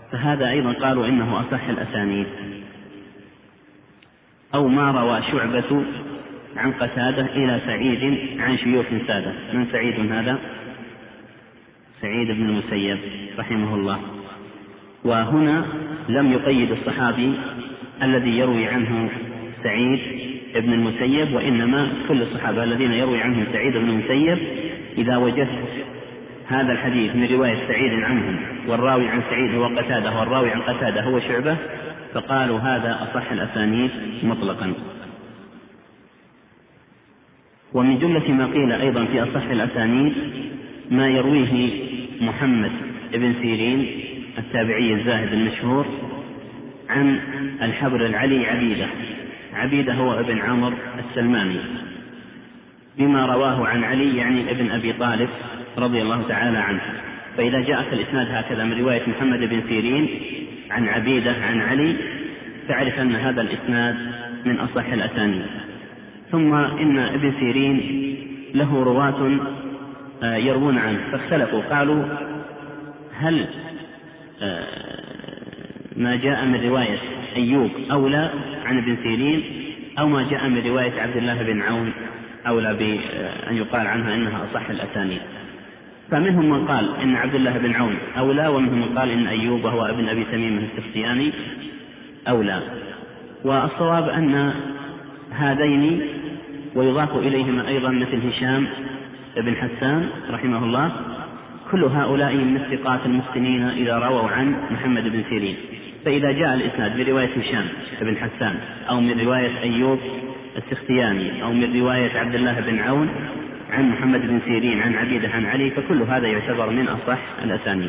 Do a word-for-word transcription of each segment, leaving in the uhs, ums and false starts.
فهذا أيضا قالوا إنه أصح الأسانيد. أو ما روى شعبة عن قتادة إلى سعيد عن شيوخ سادة. من سعيد هذا؟ سعيد بن المسيب رحمه الله. وهنا لم يقيد الصحابي الذي يروي عنه سعيد بن المسيب، وإنما كل الصحابة الذين يروي عنهم سعيد بن المسيب إذا وجدت هذا الحديث من رواية سعيد عنهم والراوي عن سعيد هو قتادة والراوي عن قتادة هو شعبة، فقالوا هذا أصح الأسانيد مطلقا. ومن جملة ما قيل أيضا في أصح الأسانيد ما يرويه محمد بن سيرين التابعي الزاهد المشهور عن الحبر العلي عبيدة. عبيدة هو ابن عمر السلماني، بما رواه عن علي يعني ابن أبي طالب رضي الله تعالى عنه. فإذا جاءت الإسناد هكذا من رواية محمد بن سيرين عن عبيدة عن علي تعرف أن هذا الإسناد من أصح الأسانيد. ثم إن ابن سيرين له رواة يروون عنه فاختلفوا، قالوا هل ما جاء من رواية أيوب أولى عن ابن سيرين أو ما جاء من رواية عبد الله بن عون أولى بأن يقال عنها إنها أصح الأسانيد. فمنهم من قال إن عبد الله بن عون أولى، ومنهم من قال إن أيوب وهو ابن أبي تميم السختياني أولى. والصواب أن هذين ويضاف إليهما أيضا مثل هشام بن حسان رحمه الله، كل هؤلاء من الثقات المتقنين إذا رووا عن محمد بن سيرين. فإذا جاء الإسناد برواية هشام بن حسان أو من رواية أيوب السختياني أو من رواية عبد الله بن عون عن محمد بن سيرين عن عبيدة عن علي، فكل هذا يعتبر من أصح الأسانيد.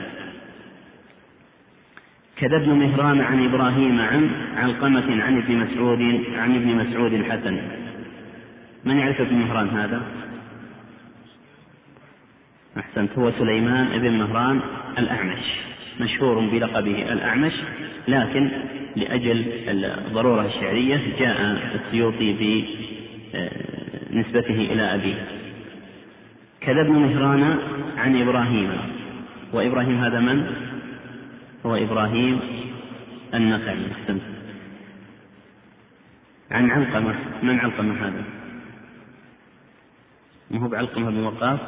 كذا ابن مهران عن إبراهيم عن علقمة عن ابن مسعود عن ابن مسعود الحسن. من يعرف ابن مهران هذا؟ أحسنت، هو سليمان ابن مهران الأعمش، مشهور بلقبه الأعمش، لكن لأجل الضرورة الشعرية جاء السيوطي بنسبته إلى أبيه. كذا ابن مهران عن إبراهيم، وإبراهيم هذا من؟ هو إبراهيم النخعي. أحسنت. عن علقمة. من علقمة هذا؟ ما هو بعلقمة بن وقاص؟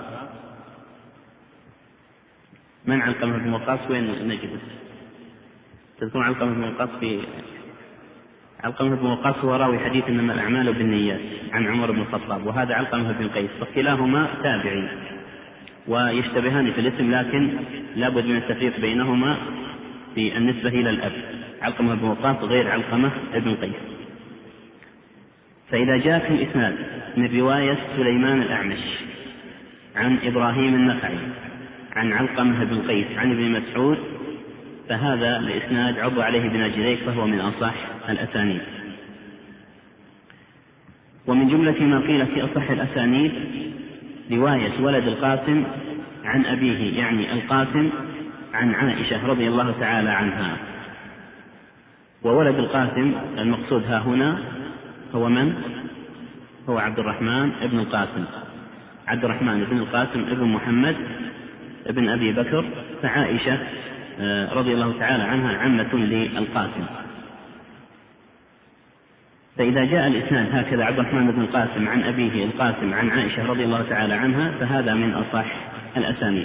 من علقمة بن وقاص؟ وين نجده؟ تذكرون علقمة بن وقاص؟ في علقمة بن وقاص هو راوي حديث إنما الأعمال بالنيات عن عمر بن الخطاب، وهذا علقمة بن قيس، فكلاهما تابعين ويشتبهان في الاسم، لكن لابد من التفريق بينهما في النسبة إلى الأب. علقمة بن وقاص غير علقمة بن قيس. فإذا جاء في الإسناد من رواية سليمان الأعمش عن إبراهيم النخعي عن علقمة بن قيس عن ابن مسعود، فهذا الإسناد عض عليه بن جريك، فهو من أصح الأسانيد. ومن جملة ما قيل في أصح الأسانيد رواية ولد القاسم عن أبيه يعني القاسم عن عائشة رضي الله تعالى عنها. وولد القاسم المقصود ها هنا هو من؟ هو عبد الرحمن ابن القاسم، عبد الرحمن ابن القاسم ابن محمد ابن أبي بكر، فعائشة رضي الله تعالى عنها عمة للقاسم. فإذا جاء الإسناد هكذا عبد الرحمن بن القاسم عن أبيه القاسم عن عائشة رضي الله تعالى عنها، فهذا من أصح الأسانيد.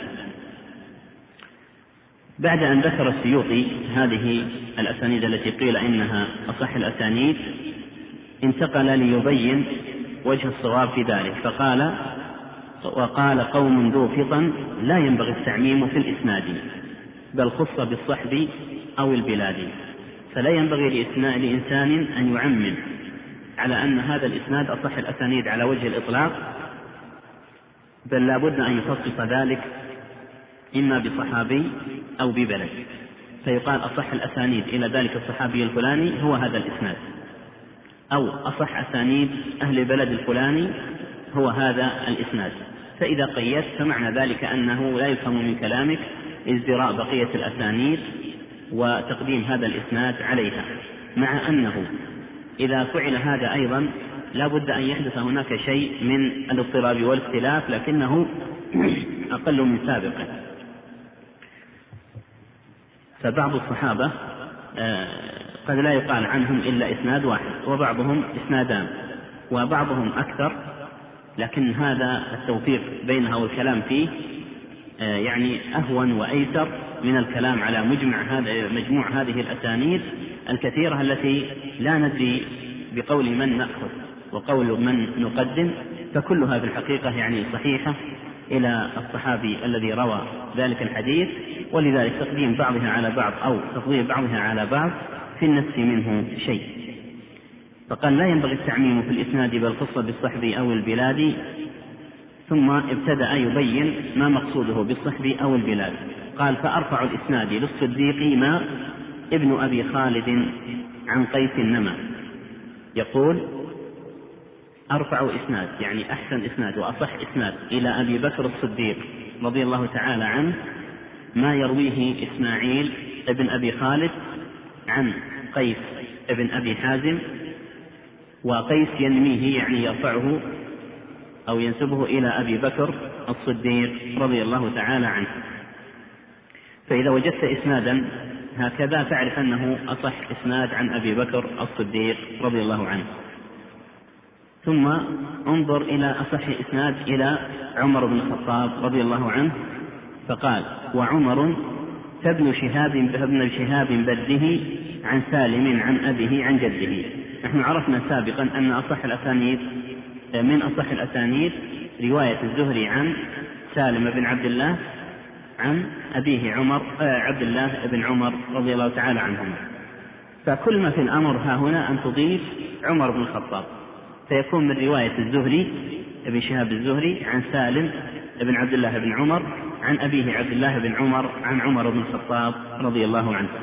بعد أن ذكر السيوطي هذه الأسانيد التي قيل إنها أصح الأسانيد، انتقل ليبين وجه الصواب في ذلك، فقال: وقال قوم ذو فطن لا ينبغي التعميم في الإسناد، بل خص بالصحب أو البلاد، فلا ينبغي لإنسان أن يعمم على أن هذا الإسناد أصح الأسانيد على وجه الإطلاق، بل لا بد أن يخصص ذلك إما بصحابي أو ببلد، فيقال أصح الأسانيد إلى ذلك الصحابي الفلاني هو هذا الإسناد، أو أصح أسانيد أهل البلد الفلاني هو هذا الإسناد. فإذا قيدت فمعنى ذلك أنه لا يفهم من كلامك ازدراء بقية الأسانيد وتقديم هذا الإسناد عليها، مع أنه إذا فعل هذا أيضا لا بد أن يحدث هناك شيء من الاضطراب والاختلاف، لكنه أقل من سابقه. فبعض الصحابة قد لا يقال عنهم إلا إسناد واحد، وبعضهم إسنادان، وبعضهم أكثر، لكن هذا التوفيق بينها والكلام فيه يعني أهون وأيسر من الكلام على مجمع هذا مجموع هذه الأسانيد الكثيرة التي لا ندري بقول من نأخذ وقول من نقدم، فكلها في الحقيقة يعني صحيحة إلى الصحابي الذي روى ذلك الحديث، ولذلك تقديم بعضها على بعض أو تفضيل بعضها على بعض في النفس منه شيء. فقال لا ينبغي التعميم في الإسناد بل خص بالصحب أو البلاد، ثم ابتدأ يبين ما مقصوده بالصحب أو البلاد. قال فأرفع الإسناد للصديق ما ابن أبي خالد عن قيس النما. يقول أرفع إسناد يعني أحسن إسناد وأصح إسناد إلى أبي بكر الصديق رضي الله تعالى عنه ما يرويه إسماعيل ابن أبي خالد عن قيس ابن أبي حازم، وقيس ينميه يعني يرفعه أو ينسبه إلى أبي بكر الصديق رضي الله تعالى عنه. فإذا وجدت إسنادا هكذا تعرف أنه أصح إسناد عن أبي بكر الصديق رضي الله عنه. ثم انظر إلى أصح إسناد إلى عمر بن الخطاب رضي الله عنه، فقال وعمر فابن شهاب ابن شهاب بده عن سالم عن أبيه عن جده. نحن عرفنا سابقا أن أصح الأسانيد من أصح الأسانيد رواية الزهري عن سالم بن عبد الله عن أبيه عمر آه عبد الله بن عمر رضي الله تعالى عنهما. فكل ما في الأمر ها هنا أن تضيف عمر بن الخطاب، فيكون من رواية الزهري ابن شهاب الزهري عن سالم بن عبد الله بن عمر عن أبيه عبد الله بن عمر عن عمر بن الخطاب رضي الله عنه.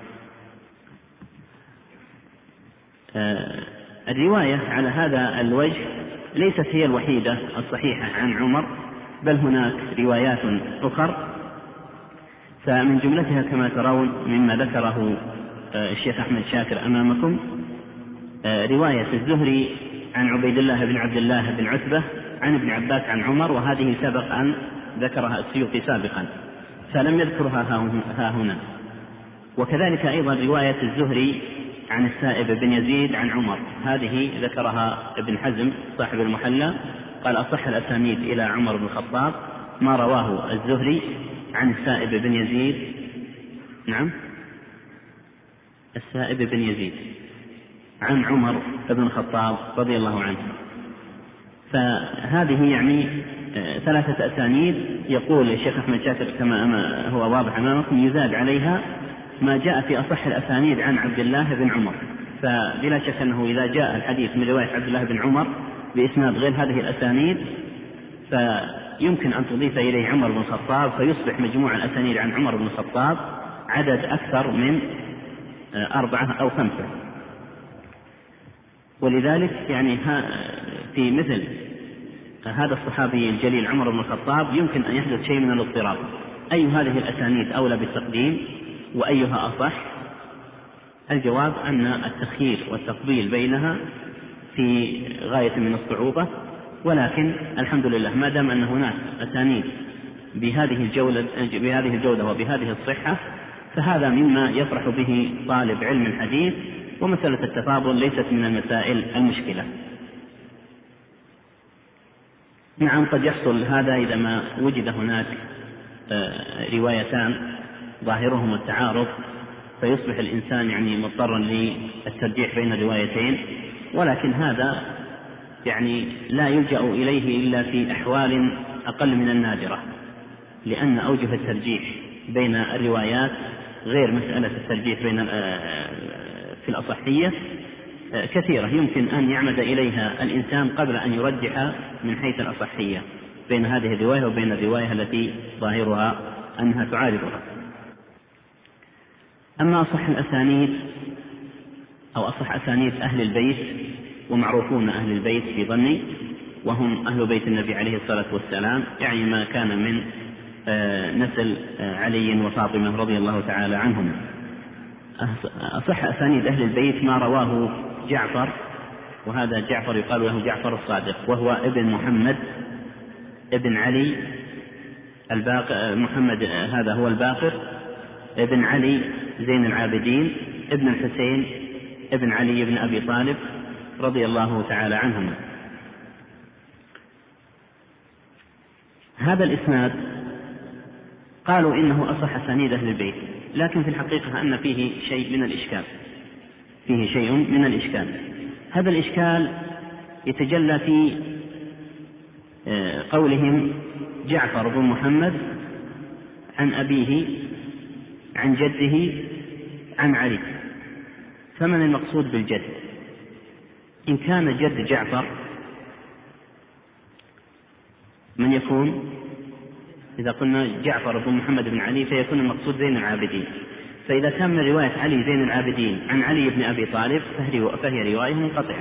آه الرواية على هذا الوجه ليست هي الوحيدة الصحيحة عن عمر، بل هناك روايات أخرى، فمن جملتها كما ترون مما ذكره الشيخ أحمد شاكر أمامكم رواية الزهري عن عبيد الله بن عبد الله بن عتبة عن ابن عباس عن عمر، وهذه سبق أن ذكرها السيوطي سابقا فلم يذكرها ها هنا. وكذلك أيضا رواية الزهري عن السائب بن يزيد عن عمر، هذه ذكرها ابن حزم صاحب المحلى، قال أصح الأسانيد إلى عمر بن الخطاب ما رواه الزهري عن السائب بن يزيد نعم السائب بن يزيد عن عمر بن الخطاب رضي الله عنه. فهذه يعني ثلاثة أسانيد يقول الشيخ أحمد شاكر كما هو واضح أمامكم يزاد عليها ما جاء في أصح الأسانيد عن عبد الله بن عمر. فبلا شك أنه إذا جاء الحديث من رواية عبد الله بن عمر بإسناد غير هذه الأسانيد فيمكن أن تضيف إليه عمر بن الخطاب، فيصبح مجموع الأسانيد عن عمر بن الخطاب عدد أكثر من أربعة أو خمسة. ولذلك يعني في مثل هذا الصحابي الجليل عمر بن الخطاب يمكن أن يحدث شيء من الاضطراب، أي هذه الأسانيد أولى بالتقديم وأيها أصح؟ الجواب أن التخيير والتقبيل بينها في غاية من الصعوبة، ولكن الحمد لله ما دام أن هناك أسانيد بهذه الجودة بهذه الجودة وبهذه الصحة فهذا مما يفرح به طالب علم الحديث، ومسألة التفاضل ليست من المسائل المشكلة. نعم قد يحصل هذا إذا ما وجد هناك روايتان ظاهرهما التعارض فيصبح الإنسان يعني مضطرا للترجيح بين الروايتين، ولكن هذا يعني لا يلجأ إليه إلا في أحوال أقل من النادرة، لأن أوجه الترجيح بين الروايات غير مسألة الترجيح بين في الأصحية كثيرة يمكن أن يعمد إليها الإنسان قبل أن يرجح من حيث الأصحية بين هذه الرواية وبين الرواية التي ظاهرها أنها تعارضها. أما أصح الأسانيد أو أصح أسانيد أهل البيت، ومعروفون أهل البيت في ظني وهم أهل بيت النبي عليه الصلاة والسلام، يعني ما كان من نسل علي وفاطمة رضي الله تعالى عنهم. أصح أسانيد أهل البيت ما رواه جعفر، وهذا جعفر يقال له جعفر الصادق، وهو ابن محمد ابن علي الباقر، محمد هذا هو الباقر ابن علي زين العابدين ابن الحسين ابن علي بن أبي طالب رضي الله تعالى عنهما. هذا الإسناد قالوا إنه أصح أسانيد أهل البيت، لكن في الحقيقة أن فيه شيء من الإشكال فيه شيء من الإشكال هذا الإشكال يتجلى في قولهم جعفر بن محمد عن أبيه عن جده عن علي. فمن المقصود بالجد؟ إن كان جد جعفر من يكون؟ إذا قلنا جعفر بن محمد بن علي فيكون المقصود زين العابدين. فإذا كان من رواية علي زين العابدين عن علي بن أبي طالب فهي رواية منقطعة،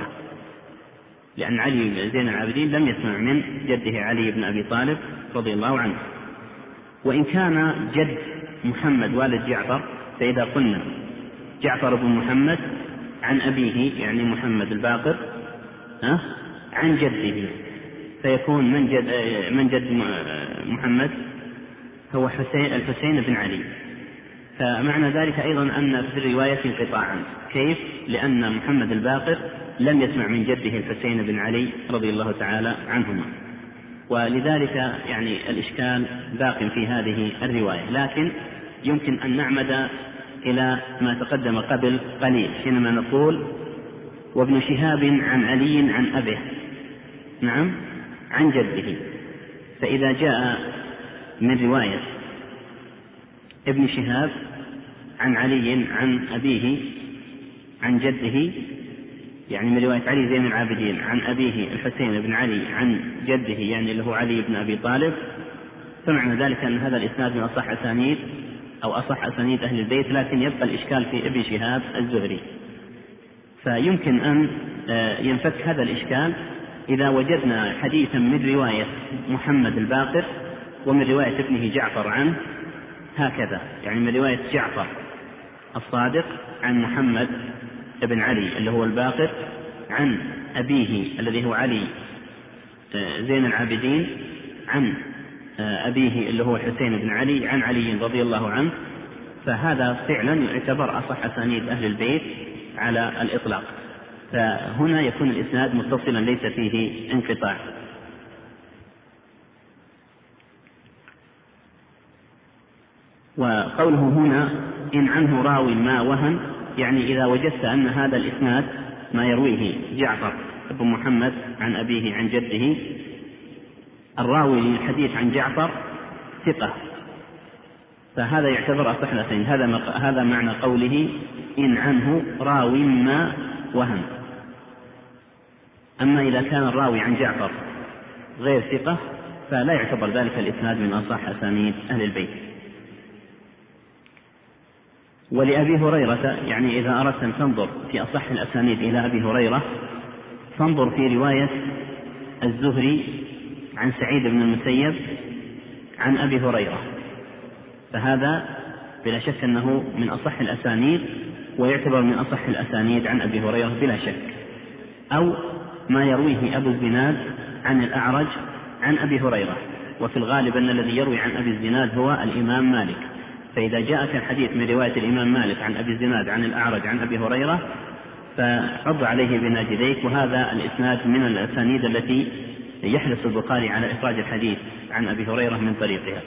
لأن علي زين العابدين لم يسمع من جده علي بن أبي طالب رضي الله عنه. وإن كان جد محمد والد جعفر فإذا قلنا جعفر بن محمد عن أبيه يعني محمد الباقر أه؟ عن جده فيكون من جد, من جد محمد هو حسين الحسين بن علي. فمعنى ذلك أيضا أن في الرواية انقطاعا. كيف؟ لأن محمد الباقر لم يسمع من جده الحسين بن علي رضي الله تعالى عنهما، ولذلك يعني الإشكال باق في هذه الرواية. لكن يمكن أن نعمد إلى ما تقدم قبل قليل حينما نقول وابن شهاب عن علي عن أبيه نعم عن جده. فإذا جاء من رواية ابن شهاب عن علي عن أبيه عن جده يعني من رواية علي زين العابدين عن أبيه الحسين بن علي عن جده يعني اللي هو علي بن أبي طالب، فمعنى ذلك أن هذا الإسناد من أصح أسانيد أو أصح أسانيد أهل البيت، لكن يبقى الإشكال في ابن شهاب الزهري. فيمكن أن ينفك هذا الإشكال إذا وجدنا حديثا من رواية محمد الباقر ومن رواية ابنه جعفر عنه هكذا، يعني من رواية جعفر الصادق عن محمد ابن علي اللي هو الباقر عن أبيه الذي هو علي زين العابدين عن أبيه اللي هو الحسين بن علي عن علي رضي الله عنه، فهذا فعلا يعتبر أصح أسانيد أهل البيت على الإطلاق. فهنا يكون الإسناد متصلا ليس فيه انقطاع. وقوله هنا إن عنه راوي ما وهن، يعني إذا وجدت أن هذا الإسناد ما يرويه جعفر بن محمد عن أبيه عن جده الراوي للحديث عن جعفر ثقة، فهذا يعتبر أصح الأسانيد. هذا هذا معنى قوله إن عنه راوي ما وهن. أما إذا كان الراوي عن جعفر غير ثقة فلا يعتبر ذلك الإسناد من أصح أسانيد أهل البيت. ولأبي هريرة، يعني إذا أردت أن تنظر في أصح الأسانيد إلى أبي هريرة فانظر في رواية الزهري عن سعيد بن المسيب عن أبي هريرة، فهذا بلا شك أنه من أصح الأسانيد ويعتبر من أصح الأسانيد عن أبي هريرة بلا شك. أو ما يرويه أبو الزناد عن الأعرج عن أبي هريرة، وفي الغالب أن الذي يروي عن أبي الزناد هو الإمام مالك. فإذا جاءك الحديث من رواية الإمام مالك عن أبي الزناد عن الأعرج عن أبي هريرة فعض عليه بناجذيك، وهذا الإسناد من الأسانيد التي يحرص البخاري على إخراج الحديث عن أبي هريرة من طريقها.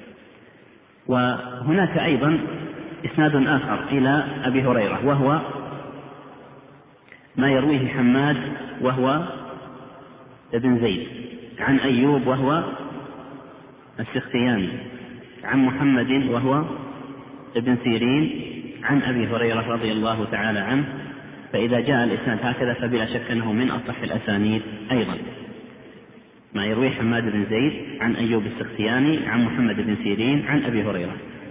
وهناك أيضا إسناد آخر إلى أبي هريرة وهو ما يرويه حماد وهو ابن زيد عن أيوب وهو السختياني عن محمد وهو ابن سيرين عن أبي هريرة رضي الله تعالى عنه. فإذا جاء الإسناد هكذا فبلا شك أنه من أصح الأسانيد أيضا، ما يروي حماد بن زيد عن أيوب السختياني عن محمد بن سيرين عن أبي هريرة.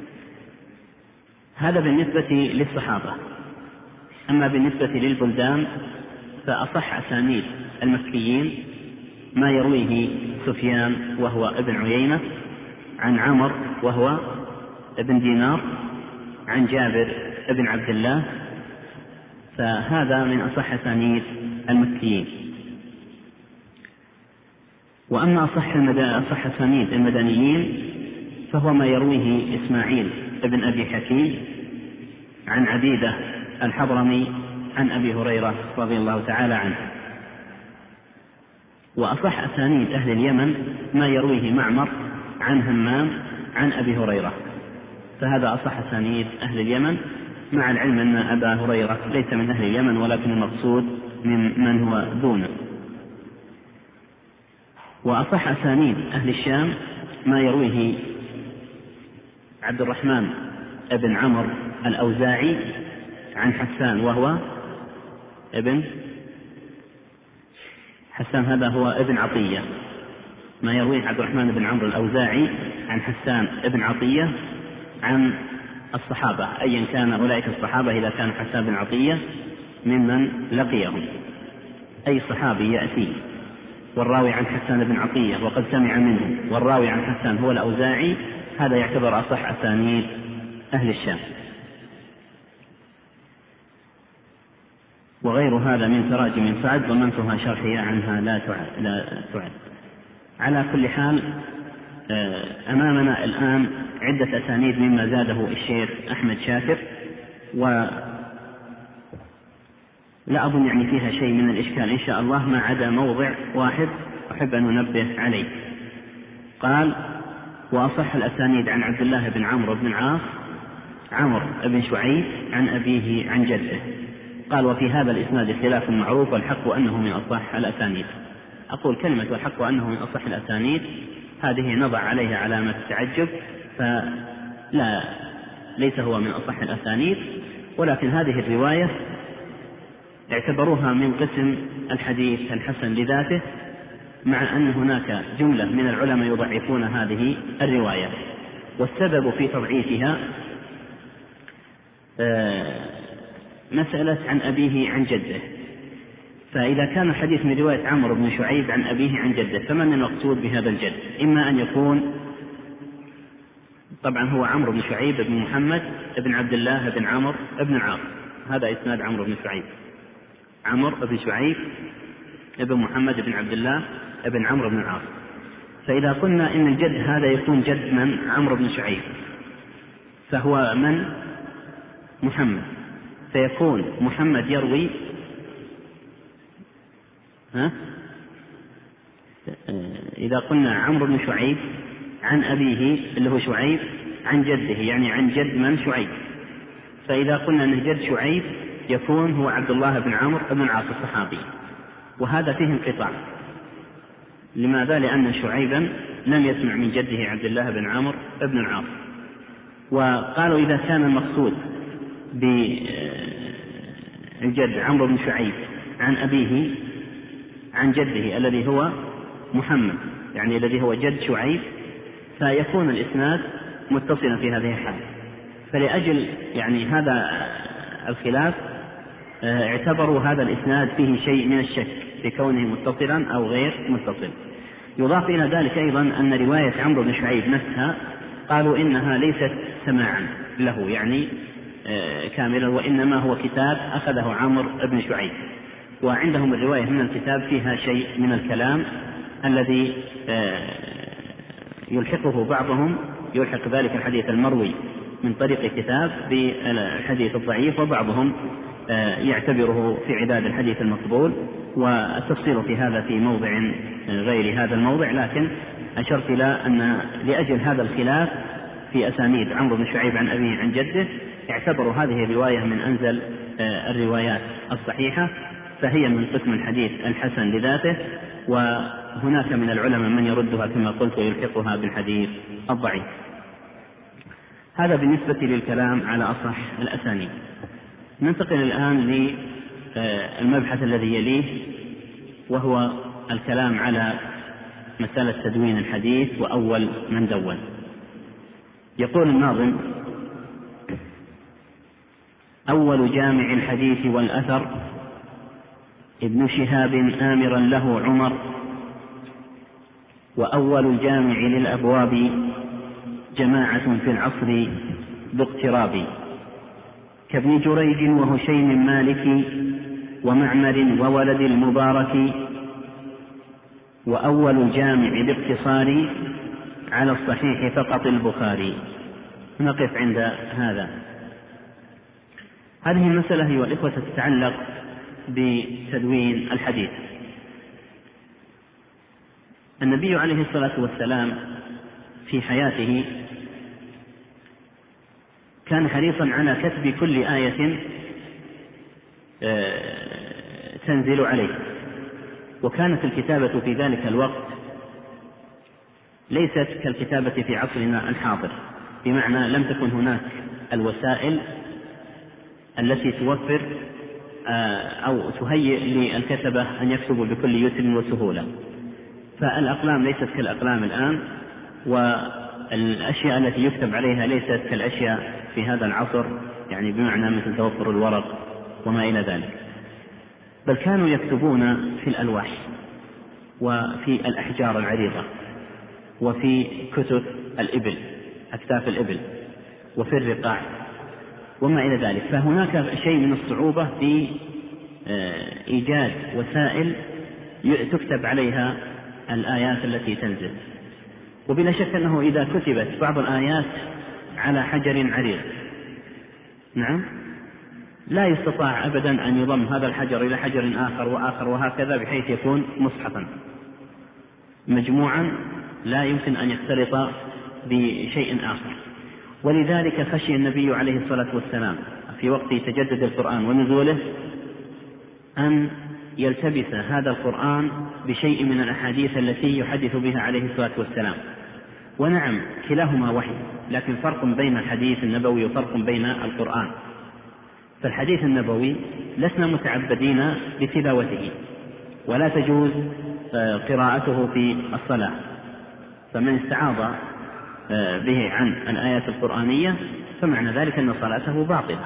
هذا بالنسبة للصحابة. أما بالنسبة للبلدان فأصح أسانيد المكيين ما يرويه سفيان وهو ابن عيينة عن عمر وهو ابن دينار عن جابر ابن عبد الله، فهذا من أصح أسانيد المكيين. وأما أصح أصح أسانيد المدنيين فهو ما يرويه إسماعيل بن أبي حكيم عن عبيدة الحضرمي عن أبي هريرة رضي الله تعالى عنه. وأصح أسانيد أهل اليمن ما يرويه معمر عن همام عن أبي هريرة، فهذا أصح أسانيد أهل اليمن، مع العلم أن أبا هريرة ليس من أهل اليمن ولكن المقصود من من هو دونه. وأصح أسانيد أهل الشام ما يرويه عبد الرحمن بن عمرو الأوزاعي عن حسان، وهو ابن حسان هذا هو ابن عطية، ما يرويه عبد الرحمن بن عمرو الأوزاعي عن حسان ابن عطية عن الصحابة، أيا كان أولئك الصحابة إذا كان حسان بن عطية ممن لقيهم، أي صحابي يأتي والراوي عن حسان بن عطية وقد سمع منه والراوي عن حسان هو الأوزاعي، هذا يعتبر أصح أسانيد أهل الشام. وغير هذا من تراجم سعد ضمنتها شرحية عنها لا تعد. على كل حال أمامنا الآن عدة أسانيد مما زاده الشيخ أحمد شاكر، ولا أظن يعني فيها شيء من الإشكال إن شاء الله، ما عدا موضع واحد أحب أن ننبه عليه. قال: وأصح الأسانيد عن عبد الله بن عمرو بن العاص عمرو بن شعيب عن أبيه عن جده. قال: وفي هذا الإسناد خلاف معروف والحق أنه من أصح الأسانيد. أقول كلمة والحق أنه من أصح الأسانيد هذه نضع عليها علامة التعجب، فلا ليس هو من أصح الأسانيد، ولكن هذه الرواية اعتبروها من قسم الحديث الحسن لذاته، مع أن هناك جملة من العلماء يضعفون هذه الرواية، والسبب في تضعيفها مسألة عن أبيه عن جده. فإذا كان الحديث من رواية عمرو بن شعيب عن أبيه عن جده، فمن المقصود بهذا الجد؟ إما أن يكون طبعا هو عمرو بن شعيب بن محمد بن عبد الله بن عمرو بن العاص، هذا إسناد عمرو بن شعيب، عمرو بن شعيب بن محمد بن عبد الله بن عمرو بن العاص. فإذا قلنا إن الجد هذا يكون جد من عمرو بن شعيب، فهو من محمد، فيكون محمد يروي ها؟ إذا قلنا عمرو بن شعيب عن أبيه اللي هو شعيب عن جده، يعني عن جد من شعيب، فإذا قلنا أن جد شعيب يكون هو عبد الله بن عمرو بن العاص الصحابي، وهذا فيه انقطاع. لماذا؟ لأن شعيبا لم يسمع من جده عبد الله بن عمرو بن العاص. وقالوا إذا كان المقصود بالجد عمرو بن شعيب عن أبيه عن جده الذي هو محمد، يعني الذي هو جد شعيب، فيكون الإسناد متصلا في هذه الحال. فلأجل يعني هذا الخلاف اعتبروا هذا الإسناد فيه شيء من الشك في كونه متصلا أو غير متصل. يضاف إلى ذلك أيضا أن رواية عمرو بن شعيب نفسها قالوا إنها ليست سماعا له يعني كاملا، وإنما هو كتاب أخذه عمرو بن شعيب، وعندهم الرواية من الكتاب فيها شيء من الكلام الذي يلحقه بعضهم يلحق ذلك الحديث المروي من طريق الكتاب بالحديث الضعيف، وبعضهم يعتبره في عداد الحديث المقبول، والتفصيل في هذا في موضع غير هذا الموضع. لكن أشرت إلى أن لأجل هذا الخلاف في أسانيد عمرو بن شعيب عن أبيه عن جده اعتبروا هذه الرواية من أنزل الروايات الصحيحة، فهي من قسم الحديث الحسن لذاته، وهناك من العلماء من يردها كما قلت ويلحقها بالحديث الضعيف. هذا بالنسبة للكلام على أصح الأسانيد. ننتقل الآن للمبحث الذي يليه، وهو الكلام على مسألة تدوين الحديث وأول من دون. يقول الناظم: أول جامع الحديث والأثر ابن شهاب آمرا له عمر، وأول الجامع للأبواب جماعة في العصر ذو اقتراب، كابن جريج وهشيم مالك ومعمر وولد المبارك، وأول الجامع باقتصار على الصحيح فقط البخاري. نقف عند هذا. هذه المسألة أيها الإخوة تتعلق بتدوين الحديث. النبي عليه الصلاة والسلام في حياته كان حريصا على كتب كل آية تنزل عليه، وكانت الكتابة في ذلك الوقت ليست كالكتابة في عصرنا الحاضر، بمعنى لم تكن هناك الوسائل التي توفر أو تهيئ للكتبة أن يكتبوا بكل يسر وسهولة. فالأقلام ليست كالأقلام الآن، والأشياء التي يكتب عليها ليست كالأشياء في هذا العصر، يعني بمعنى مثل توفر الورق وما إلى ذلك، بل كانوا يكتبون في الألواح وفي الأحجار العريضة وفي كتب الإبل، أكتاف الإبل، وفي الرقاع وما إلى ذلك. فهناك شيء من الصعوبة في إيجاد وسائل تكتب عليها الآيات التي تنزل. وبلا شك أنه إذا كتبت بعض الآيات على حجر عريض، نعم، لا يستطاع أبدا أن يضم هذا الحجر إلى حجر آخر وآخر وهكذا بحيث يكون مصحفا مجموعا، لا يمكن أن يختلط بشيء آخر. ولذلك خشي النبي عليه الصلاة والسلام في وقت تجدد القرآن ونزوله أن يلتبس هذا القرآن بشيء من الأحاديث التي يحدث بها عليه الصلاة والسلام. ونعم كلاهما وحي، لكن فرق بين الحديث النبوي وفرق بين القرآن. فالحديث النبوي لسنا متعبدين بتلاوته، ولا تجوز قراءته في الصلاة، فمن استعاض به عن الآيات القرآنية فمعنى ذلك أن صلاته باطلة.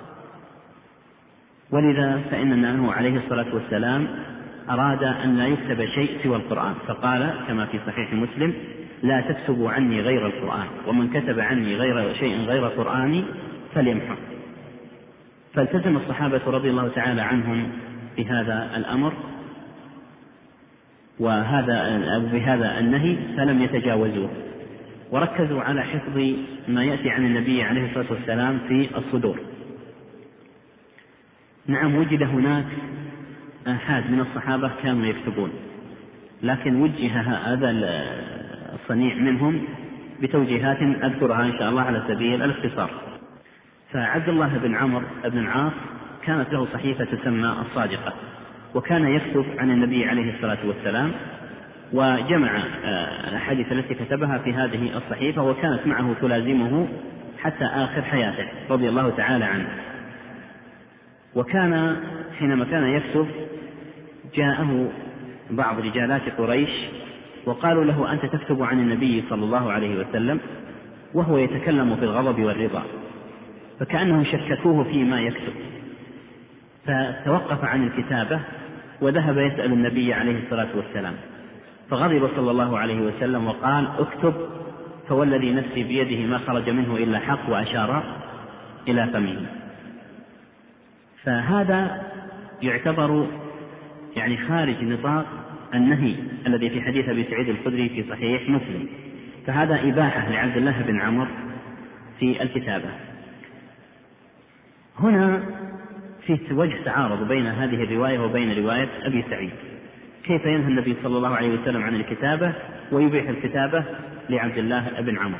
ولذا فإنه عليه الصلاة والسلام أراد أن لا يكتب شيء سوى القرآن، فقال كما في صحيح مسلم: لا تكتبوا عني غير القرآن، ومن كتب عني غير شيء غير قرآني فليمحه. فالتزم الصحابة رضي الله تعالى عنهم بهذا الأمر وهذا بهذا النهي، فلم يتجاوزوه، وركزوا على حفظ ما يأتي عن النبي عليه الصلاة والسلام في الصدور. نعم وجد هناك آحاد من الصحابة كانوا يكتبون، لكن وجه هذا الصنيع منهم بتوجيهات أذكرها إن شاء الله على سبيل الاختصار. فعبد الله بن عمرو بن العاص كانت له صحيفة تسمى الصادقة، وكان يكتب عن النبي عليه الصلاة والسلام، وجمع الأحاديث التي كتبها في هذه الصحيفة، وكانت معه تلازمه حتى آخر حياته رضي الله تعالى عنه. وكان حينما كان يكتب جاءه بعض رجالات قريش وقالوا له: أنت تكتب عن النبي صلى الله عليه وسلم وهو يتكلم في الغضب والرضا، فكأنهم شككوه فيما يكتب، فتوقف عن الكتابة وذهب يسأل النبي عليه الصلاة والسلام، فغضب صلى الله عليه وسلم وقال: اكتب فوالذي نفسي بيده ما خرج منه إلا حق، وأشار إلى فمه. فهذا يعتبر يعني خارج نطاق النهي الذي في حديث أبي سعيد الخدري في صحيح مسلم، فهذا إباحة لعبد الله بن عمرو في الكتابة. هنا في وجه تعارض بين هذه الرواية وبين رواية أبي سعيد، كيف ينهى النبي صلى الله عليه وسلم عن الكتابة ويبيح الكتابة لعبد الله بن عمرو؟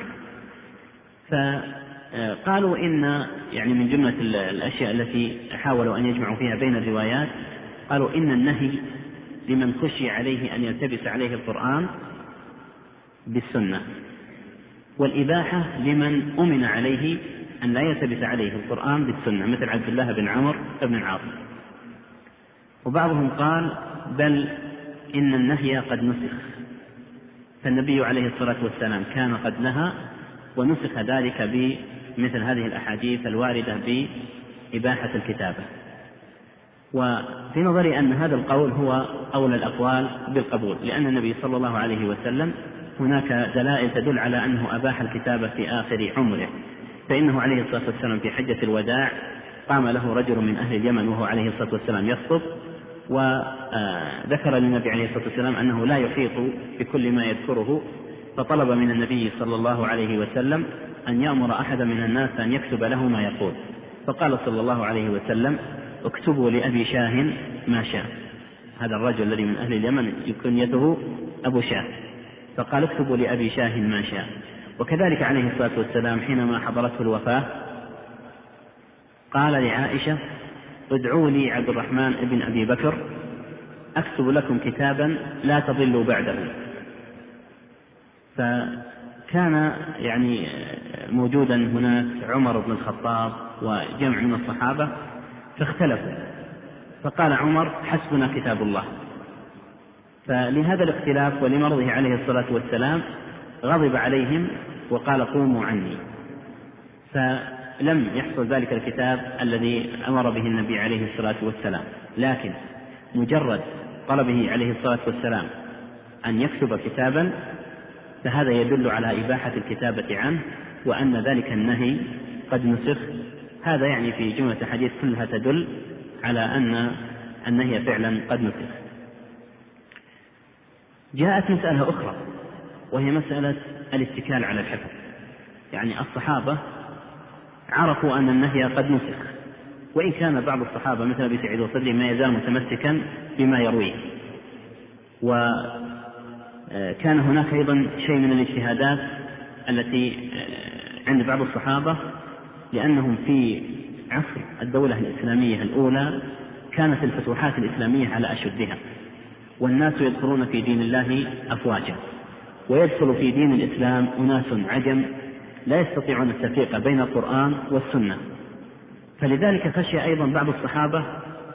فقالوا إن يعني من جملة الأشياء التي حاولوا أن يجمعوا فيها بين الروايات، قالوا إن النهي لمن خشي عليه أن يلتبس عليه القرآن بالسنة، والإباحة لمن أمن عليه أن لا يلتبس عليه القرآن بالسنة، مثل عبد الله بن عمرو بن العاص. وبعضهم قال: بل إن النهي قد نسخ، فالنبي عليه الصلاة والسلام كان قد نهى ونسخ ذلك بمثل هذه الأحاديث الواردة بإباحة الكتابة. وفي نظري أن هذا القول هو أولى الأقوال بالقبول، لأن النبي صلى الله عليه وسلم هناك دلائل تدل على أنه أباح الكتابة في آخر عمره، فإنه عليه الصلاة والسلام في حجة الوداع قام له رجل من أهل اليمن وهو عليه الصلاة والسلام يخطب، وذكر للنبي عليه الصلاة والسلام أنه لا يحيط بكل ما يذكره، فطلب من النبي صلى الله عليه وسلم أن يأمر أحد من الناس أن يكتب له ما يقول، فقال صلى الله عليه وسلم: اكتبوا لأبي شاه ما شاء. هذا الرجل الذي من أهل اليمن كنيته أبو شاه، فقال: اكتبوا لأبي شاه ما شاء. وكذلك عليه الصلاة والسلام حينما حضرته الوفاة قال لعائشة: ادعوا لي عبد الرحمن بن أبي بكر أكتب لكم كتابا لا تضلوا بعده. فكان يعني موجودا هناك عمر بن الخطاب وجمع من الصحابة فاختلفوا، فقال عمر: حسبنا كتاب الله. فلهذا الاختلاف ولمرضه عليه الصلاة والسلام غضب عليهم وقال: قوموا عني. فلم يحصل ذلك الكتاب الذي أمر به النبي عليه الصلاة والسلام، لكن مجرد طلبه عليه الصلاة والسلام أن يكتب كتابا فهذا يدل على إباحة الكتابة عنه، وأن ذلك النهي قد نسخ. هذا يعني في جملة حديث كلها تدل على أن النهي فعلا قد نسخ. جاءت مسألة أخرى وهي مسألة الاتكال على الحفظ، يعني الصحابة عرفوا أن النهي قد نسخ، وإن كان بعض الصحابة مثل أبي سعيد الخدري ما يزال متمسكا بما يرويه. وكان هناك أيضا شيء من الاجتهادات التي عند بعض الصحابة، لأنهم في عصر الدولة الإسلامية الأولى كانت الفتوحات الإسلامية على أشدها، والناس يدخلون في دين الله أفواجا، ويدخل في دين الإسلام أناس عجم لا يستطيعون التفريق بين القرآن والسنة. فلذلك خشي أيضا بعض الصحابة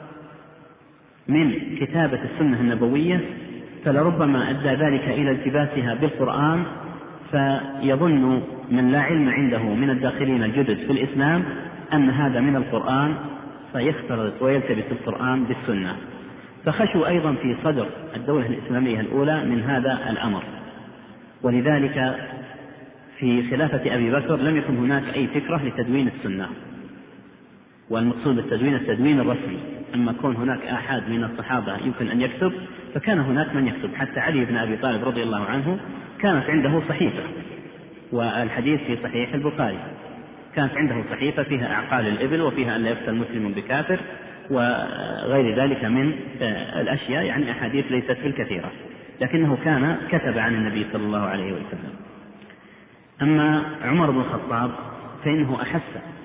من كتابة السنة النبوية، فلربما أدى ذلك إلى التباسها بالقرآن، فيظن من لا علم عنده من الداخلين الجدد في الإسلام أن هذا من القرآن، فيختلط ويلتبس القرآن بالسنة. فخشوا أيضا في صدر الدولة الإسلامية الأولى من هذا الأمر. ولذلك في خلافة أبي بكر لم يكن هناك أي فكرة لتدوين السنة، والمقصود بالتدوين التدوين الرسمي. أما كون هناك أحد من الصحابة يمكن أن يكتب فكان هناك من يكتب. حتى علي بن أبي طالب رضي الله عنه كانت عنده صحيفة، والحديث في صحيح البخاري، كانت عنده صحيفة فيها أعقال الإبل وفيها أن لا يفتى المسلم بكافر وغير ذلك من الأشياء، يعني أحاديث ليست بالكثيرة، لكنه كان كتب عن النبي صلى الله عليه وسلم. أما عمر بن الخطاب فإنه أحس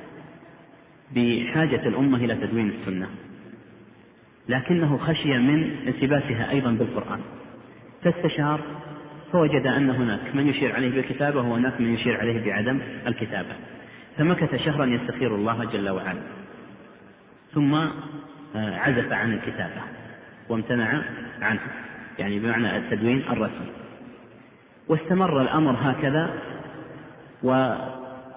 بحاجة الأمة إلى تدوين السنة، لكنه خشي من التباسها أيضا بالقرآن، فاستشار فوجد أن هناك من يشير عليه بالكتابة وهناك من يشير عليه بعدم الكتابة، فمكث شهرا يستخير الله جل وعلا، ثم عزف عن الكتابة وامتنع عنه، يعني بمعنى التدوين الرسمي. واستمر الأمر هكذا وإلى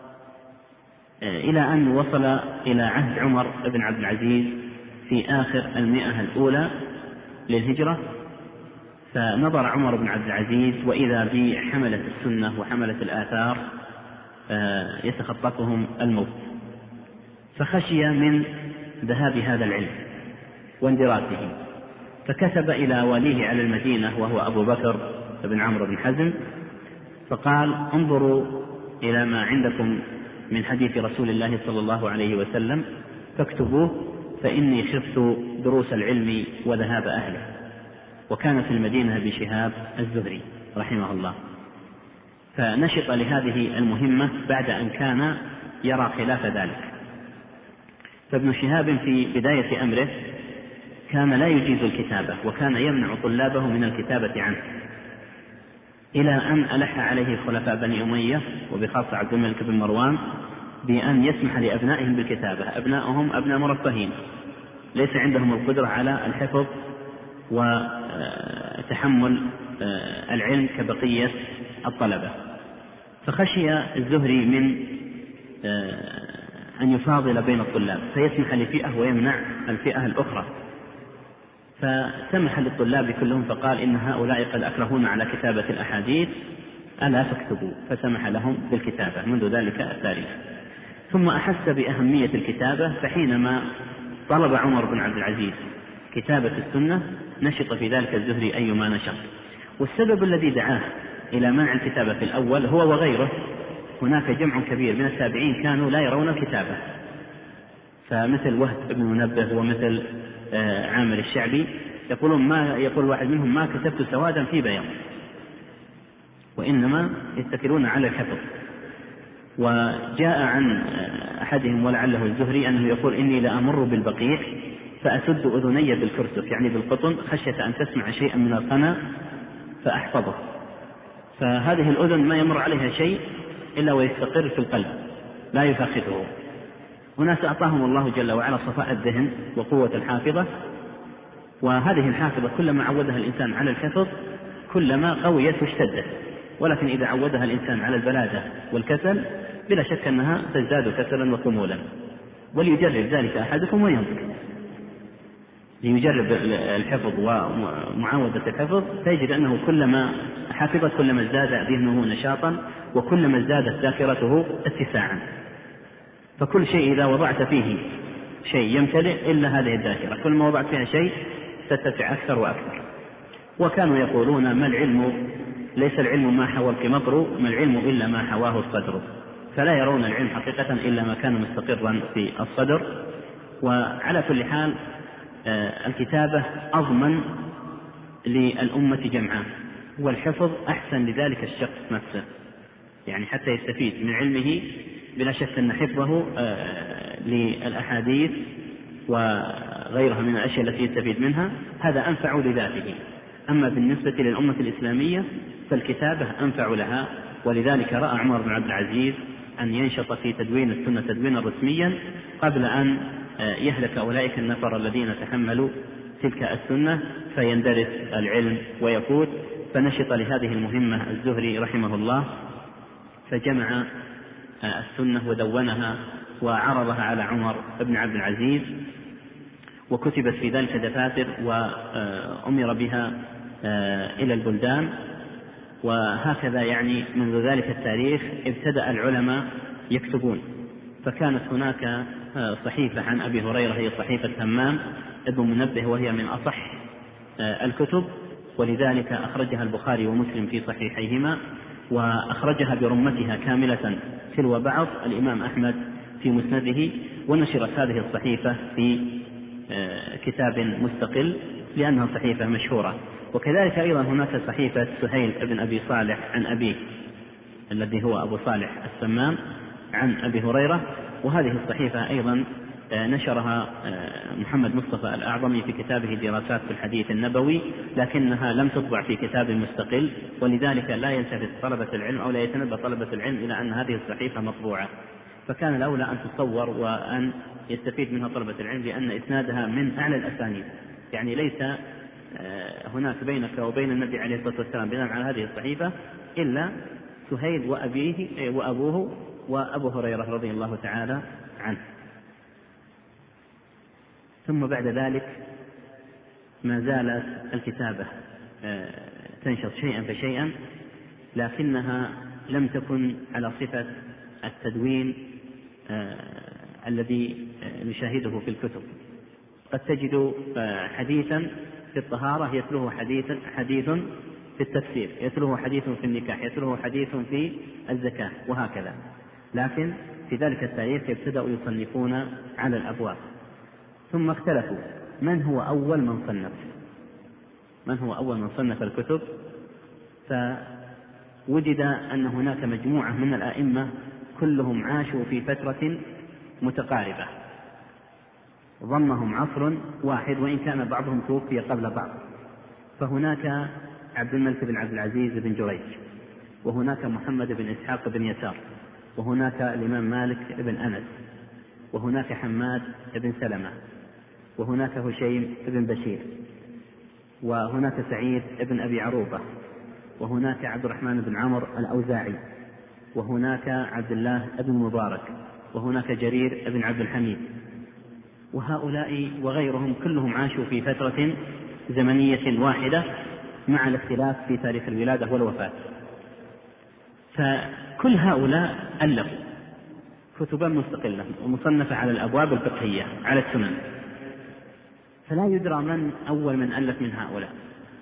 أن وصل إلى عهد عمر بن عبد العزيز في آخر المئة الأولى للهجرة، فنظر عمر بن عبد العزيز وإذا بحملة السنة وحملة الآثار يتخطفهم الموت، فخشي من ذهاب هذا العلم واندراسه، فكتب إلى واليه على المدينة وهو أبو بكر بن عمرو بن حزم، فقال: انظروا إلى ما عندكم من حديث رسول الله صلى الله عليه وسلم فاكتبوه، فإني خفت دروس العلم وذهاب أهله. وكان في المدينة بشهاب الزهري رحمه الله، فنشط لهذه المهمة بعد أن كان يرى خلاف ذلك. فابن شهاب في بداية أمره كان لا يجيز الكتابة، وكان يمنع طلابه من الكتابة عنه، إلى أن ألح عليه خلفاء بني أمية وبخاصة عبد الملك بن مروان بأن يسمح لأبنائهم بالكتابة. أبنائهم أبناء مرفهين ليس عندهم القدرة على الحفظ وتحمل العلم كبقية الطلبة، فخشي الزهري من أن يفاضل بين الطلاب فيسمح لفئة ويمنع الفئة الأخرى، فسمح للطلاب كلهم فقال: إن هؤلاء قد أكرهون على كتابة الأحاديث ألا فاكتبوا، فسمح لهم بالكتابة منذ ذلك التاريخ. ثم أحس بأهمية الكتابة، فحينما طلب عمر بن عبد العزيز كتابة السنة نشط في ذلك الزهري أيما نشط. والسبب الذي دعاه إلى منع الكتابة في الأول هو وغيره هناك جمع كبير من التابعين كانوا لا يرون الكتابة، فمثل وهب بن منبه ومثل عامر الشعبي يقولون ما يقول واحد منهم ما كتبت سوادا في بياض، وإنما يتكلون على الحفظ. وجاء عن أحدهم ولعله الزهري أنه يقول إني لأمر بالبقيع فأسد أذني بالكرسف، يعني بالقطن، خشية أن تسمع شيئا من القنا فأحفظه. فهذه الأذن ما يمر عليها شيء إلا ويستقر في القلب لا يفخذه. هناك أعطاهم الله جل وعلا صفاء الذهن وقوة الحافظة، وهذه الحافظة كلما عودها الإنسان على الحفظ كلما قويت واشتدت، ولكن إذا عودها الإنسان على البلادة والكسل بلا شك أنها تزداد كسلا وخمولا. وليجرب ذلك أحدكم وينظر، ليجرب الحفظ ومعاودة الحفظ، تجد أنه كلما حفظ كلما ازداد ذهنه نشاطا وكلما ازدادت ذاكرته اتساعا. فكل شيء إذا وضعت فيه شيء يمتلئ إلا هذه الذاكرة، كل ما وضعت فيها شيء تتسع أكثر وأكثر. وكانوا يقولون ما العلم ليس العلم ما حوى القمطر، ما العلم إلا ما حواه الصدر، فلا يرون العلم حقيقة إلا ما كان مستقرا في الصدر. وعلى كل حال الكتابة أضمن للأمة جمعاء، والحفظ أحسن لذلك الشخص نفسه، يعني حتى يستفيد من علمه. بلا شك أن حفظه للأحاديث وغيرها من الأشياء التي يستفيد منها هذا أنفع لذاته. أما بالنسبة للأمة الإسلامية فالكتابة أنفع لها، ولذلك رأى عمر بن عبد العزيز أن ينشط في تدوين السنة تدوينا رسميا قبل أن يهلك أولئك النفر الذين تحملوا تلك السنة فيندرس العلم ويفوت. فنشط لهذه المهمة الزهري رحمه الله، فجمع السنة ودونها وعرضها على عمر بن عبد العزيز، وكتبت في ذلك دفاتر وأمر بها إلى البلدان. وهكذا يعني منذ ذلك التاريخ ابتدأ العلماء يكتبون. فكانت هناك صحيفة عن أبي هريرة هي صحيفة همام ابن منبه، وهي من أصح الكتب، ولذلك أخرجها البخاري ومسلم في صحيحيهما، وأخرجها برمتها كاملة تلو بعض الإمام أحمد في مسنده. ونشرت هذه الصحيفة في كتاب مستقل لأنها صحيفة مشهورة. وكذلك أيضا هناك صحيفة سهيل ابن أبي صالح عن أبيه الذي هو أبو صالح السمام عن أبي هريرة، وهذه الصحيفة أيضا نشرها محمد مصطفى الأعظمي في كتابه دراسات في الحديث النبوي، لكنها لم تطبع في كتاب مستقل، ولذلك لا يلتفت طلبة العلم أو لا يتنبه طلبة العلم إلى أن هذه الصحيفة مطبوعة. فكان الأولى أن تصور وأن يستفيد منها طلبة العلم، لأن إسنادها من أعلى الأسانيد، يعني ليس هناك بينك وبين النبي عليه الصلاة والسلام بناء على هذه الصحيفة إلا سهيل وأبيه وأبوه وأبو هريرة رضي الله تعالى عنه. ثم بعد ذلك ما زالت الكتابة تنشط شيئا فشيئا، لكنها لم تكن على صفة التدوين الذي نشاهده في الكتب. قد تجد حديثا في الطهارة يتلوه حديث حديث في التفسير، يتلوه حديث في النكاح، يتلوه حديث في الزكاة، وهكذا. لكن في ذلك التاريخ ابتدأوا يصنفون على الأبواب، ثم اختلفوا من هو أول من صنف من هو أول من صنف الكتب. فوجد أن هناك مجموعة من الأئمة كلهم عاشوا في فترة متقاربة، ضمهم عصر واحد وإن كان بعضهم توفي قبل بعض. فهناك عبد الملك بن عبد العزيز بن جريج، وهناك محمد بن إسحاق بن يسار، وهناك الإمام مالك بن أنس، وهناك حماد بن سلمة، وهناك هشيم بن بشير، وهناك سعيد بن أبي عروبة، وهناك عبد الرحمن بن عمرو الأوزاعي، وهناك عبد الله بن مبارك، وهناك جرير بن عبد الحميد. وهؤلاء وغيرهم كلهم عاشوا في فترة زمنية واحدة مع الاختلاف في تاريخ الولادة والوفاة. فكل هؤلاء ألفوا كتبا مستقلة ومصنفة على الأبواب الفقهية على السنن، فلا يدرى من أول من ألف من هؤلاء،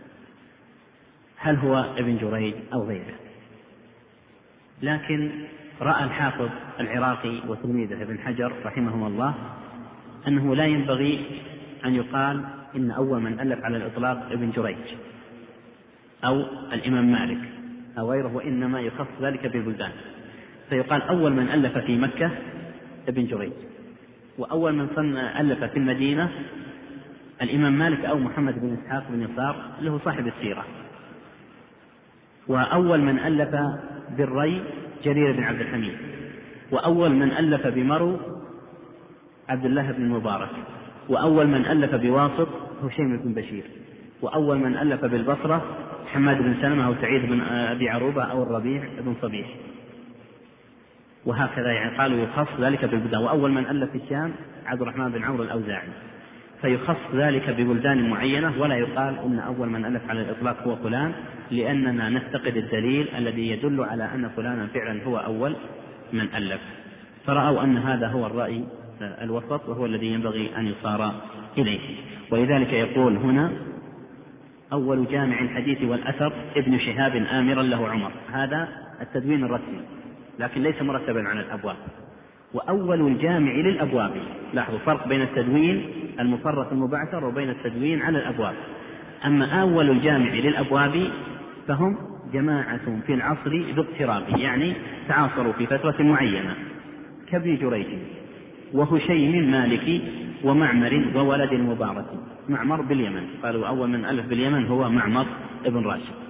هل هو ابن جريج أو غيره. لكن رأى الحافظ العراقي وتلميذه ابن حجر رحمهما الله أنه لا ينبغي أن يقال إن أول من ألف على الإطلاق ابن جريج أو الإمام مالك أو غيره، وإنما يخص ذلك بالبلدان، فيقال أول من ألف في مكة ابن جريج، وأول من صن ألف في المدينة الإمام مالك أو محمد بن إسحاق بن يسار له صاحب السيرة، وأول من ألف بالري جرير بن عبد الحميد، وأول من ألف بمرو عبد الله بن المبارك، وأول من ألف بواسط هشيم بن بشير، وأول من ألف بالبصرة حماد بن سلمة أو سعيد بن أبي عروبة أو الربيع بن صبيح، وهكذا يعني قالوا يخص ذلك بالبلدان. وأول من ألف في الشام عبد الرحمن بن عمرو الأوزاعي، فيخص ذلك ببلدان معينة، ولا يقال إن أول من ألف على الإطلاق هو فلان، لأننا نفتقد الدليل الذي يدل على أن فلانا فعلا هو أول من ألف. فرأوا أن هذا هو الرأي الوسط وهو الذي ينبغي أن يصار إليه. ولذلك يقول هنا أول جامع الحديث والأثر ابن شهاب آمرا له عمر، هذا التدوين الرسمي لكن ليس مرتبا على الأبواب. وأول الجامع للأبواب، لاحظوا فرق بين التدوين المفرط المبعثر وبين التدوين على الأبواب. أما أول الجامع للأبواب فهم جماعة في العصر ذو اقتراب، يعني تعاصروا في فترة معينة، كابن جريج وهشيم مالكي ومعمر وولد المبارك. معمر باليمن، قالوا أول من ألف باليمن هو معمر ابن راشد.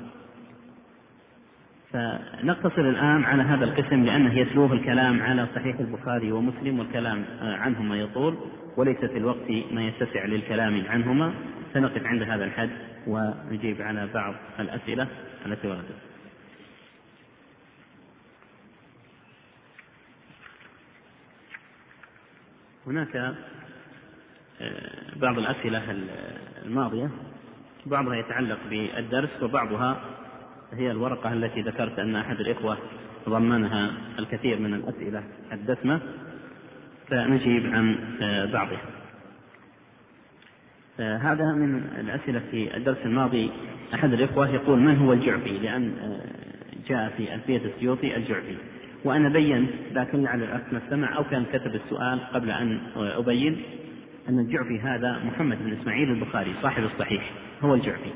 فنقتصر الآن على هذا القسم لأنه يتلوه الكلام على صحيح البخاري ومسلم، والكلام عنهما يطول وليس في الوقت ما يتسع للكلام عنهما، سنقف عند هذا الحد ونجيب على بعض الأسئلة التي وردت. هناك بعض الأسئلة الماضية، بعضها يتعلق بالدرس وبعضها هي الورقة التي ذكرت أن أحد الإخوة ضمنها الكثير من الأسئلة الدسمة، فنجيب عن بعضها. هذا من الأسئلة في الدرس الماضي. أحد الإخوة يقول من هو الجعفي، لأن جاء في ألفية السيوطي الجعفي، وأنا بينت لكن لعل الأخ ما استمع أو كان كتب السؤال قبل أن أبين أن الجعفي هذا محمد بن إسماعيل البخاري صاحب الصحيح هو الجعفي.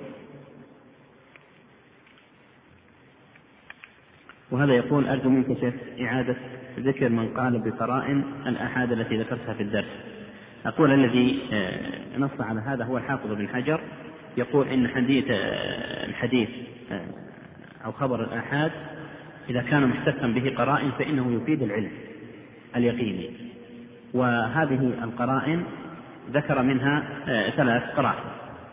وهذا يقول أرجو منك شيخ إعادة ذكر من قال بقرائن الآحاد التي ذكرتها في الدرس. أقول الذي نص على هذا هو الحافظ بن حجر، يقول إن حديث الحديث أو خبر الآحاد إذا كان محتفا به قرائن فإنه يفيد العلم اليقيني، وهذه القرائن ذكر منها ثلاث قرائن.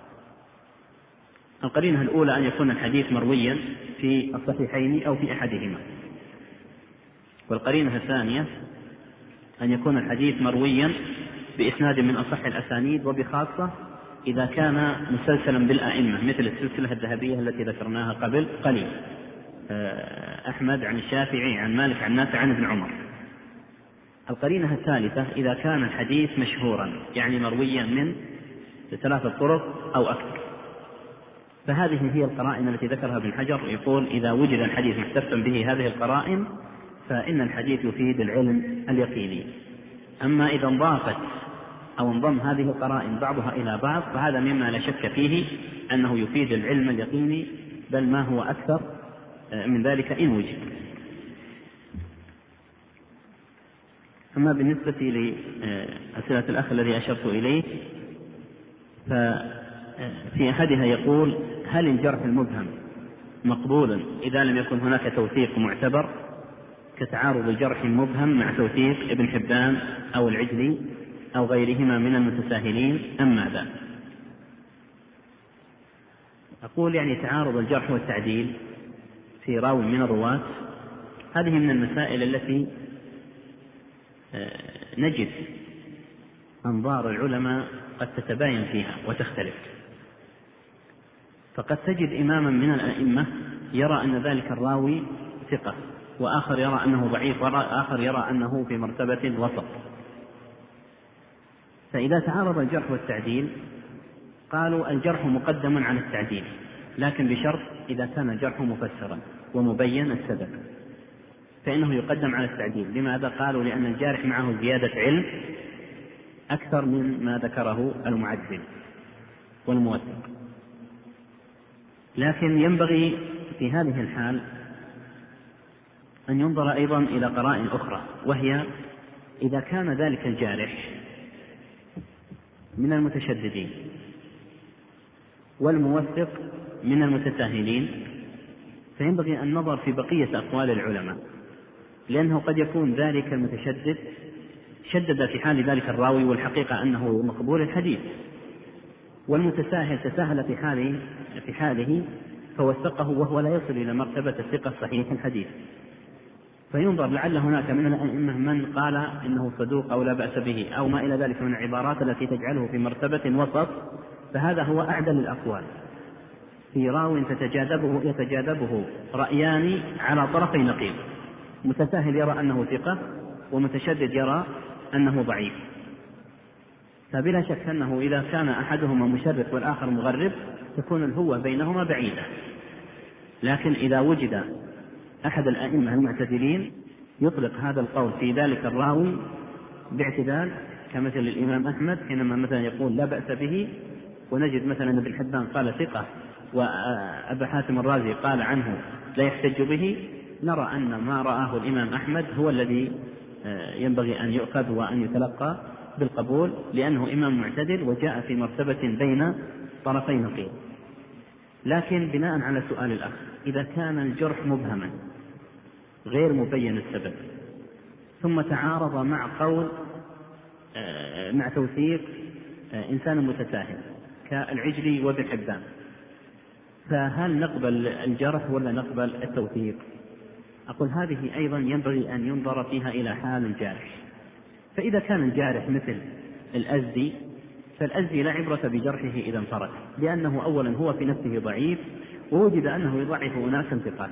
القرينة الأولى أن يكون الحديث مرويا في الصحيحين أو في أحدهما، والقرينة الثانية أن يكون الحديث مرويا بإسناد من أصح الأسانيد، وبخاصة إذا كان مسلسلا بالأئمة مثل السلسلة الذهبية التي ذكرناها قبل قليل، أحمد عن الشافعي عن مالك عن نافع عن ابن عمر. القرينة الثالثة إذا كان الحديث مشهورا يعني مرويا من ثلاثة طرق أو أكثر، فهذه هي القرائن التي ذكرها ابن حجر. يقول إذا وجد الحديث محتفا به هذه القرائن فإن الحديث يفيد العلم اليقيني. أما إذا انضافت أو انضم هذه القرائن بعضها إلى بعض فهذا مما لا شك فيه أنه يفيد العلم اليقيني، بل ما هو أكثر من ذلك إن وجد. أما بالنسبة لأسئلة الأخ الذي أشرت إليه، ففي أحدها يقول هل الجرح المبهم مقبول إذا لم يكن هناك توثيق معتبر كتعارض جرح مبهم مع توثيق ابن حبان أو العجلي أو غيرهما من المتساهلين أم ماذا؟ أقول يعني تعارض الجرح والتعديل في راوي من الرواة هذه من المسائل التي نجد أنظار العلماء قد تتباين فيها وتختلف، فقد تجد إماما من الأئمة يرى أن ذلك الراوي ثقة، وآخر يرى أنه ضعيف، وآخر يرى أنه في مرتبة وسط. فإذا تعارض الجرح والتعديل قالوا الجرح مقدم على التعديل، لكن بشرط إذا كان الجرح مفسرا ومبين السبب، فإنه يقدم على التعديل. لماذا؟ قالوا لأن الجارح معه زيادة علم أكثر من ما ذكره المعدل والموثق. لكن ينبغي في هذه الحال أن ينظر أيضا إلى قرائن أخرى، وهي إذا كان ذلك الجارح من المتشددين والموثق من المتساهلين، فينبغي أن ننظر في بقية أقوال العلماء، لأنه قد يكون ذلك المتشدد شدد في حال ذلك الراوي والحقيقة أنه مقبول الحديث، والمتساهل تساهل في حاله, في حاله فوثقه وهو لا يصل إلى مرتبة الثقة الصحيح الحديث. فينظر لعل هناك من الأئمة من قال إنه صدوق أو لا بأس به أو ما إلى ذلك من العبارات التي تجعله في مرتبة وسط، فهذا هو أعدل الأقوال في راو تتجاذبه يتجاذبه رأيان على طرفي نقيض، متساهل يرى أنه ثقة ومتشدد يرى أنه ضعيف. فبلا شك أنه إذا كان أحدهما مشرف والآخر مغرب تكون الهوة بينهما بعيدة. لكن إذا وجد أحد الأئمة المعتدلين يطلق هذا القول في ذلك الراوي باعتدال، كمثل الإمام أحمد حينما مثلا يقول لا بأس به، ونجد مثلا ابن حبان قال ثقة وأبا حاتم الرازي قال عنه لا يحتج به، نرى أن ما رآه الإمام أحمد هو الذي ينبغي أن يؤخذ وأن يتلقى بالقبول، لأنه إمام معتدل وجاء في مرتبة بين طرفي نقيض. لكن بناء على سؤال الأخ، إذا كان الجرح مبهما غير مبين السبب ثم تعارض مع قول مع توثيق إنسان متساهل كالعجلي وابن حبان، فهل نقبل الجرح ولا نقبل التوثيق؟ أقول هذه أيضا ينبغي أن ينظر فيها إلى حال الجارح. فإذا كان الجارح مثل الأزدي، فالأزدي لا عبرة بجرحه إذا انفرد، لأنه أولا هو في نفسه ضعيف ووجد أنه يضعف أناسا ثقات.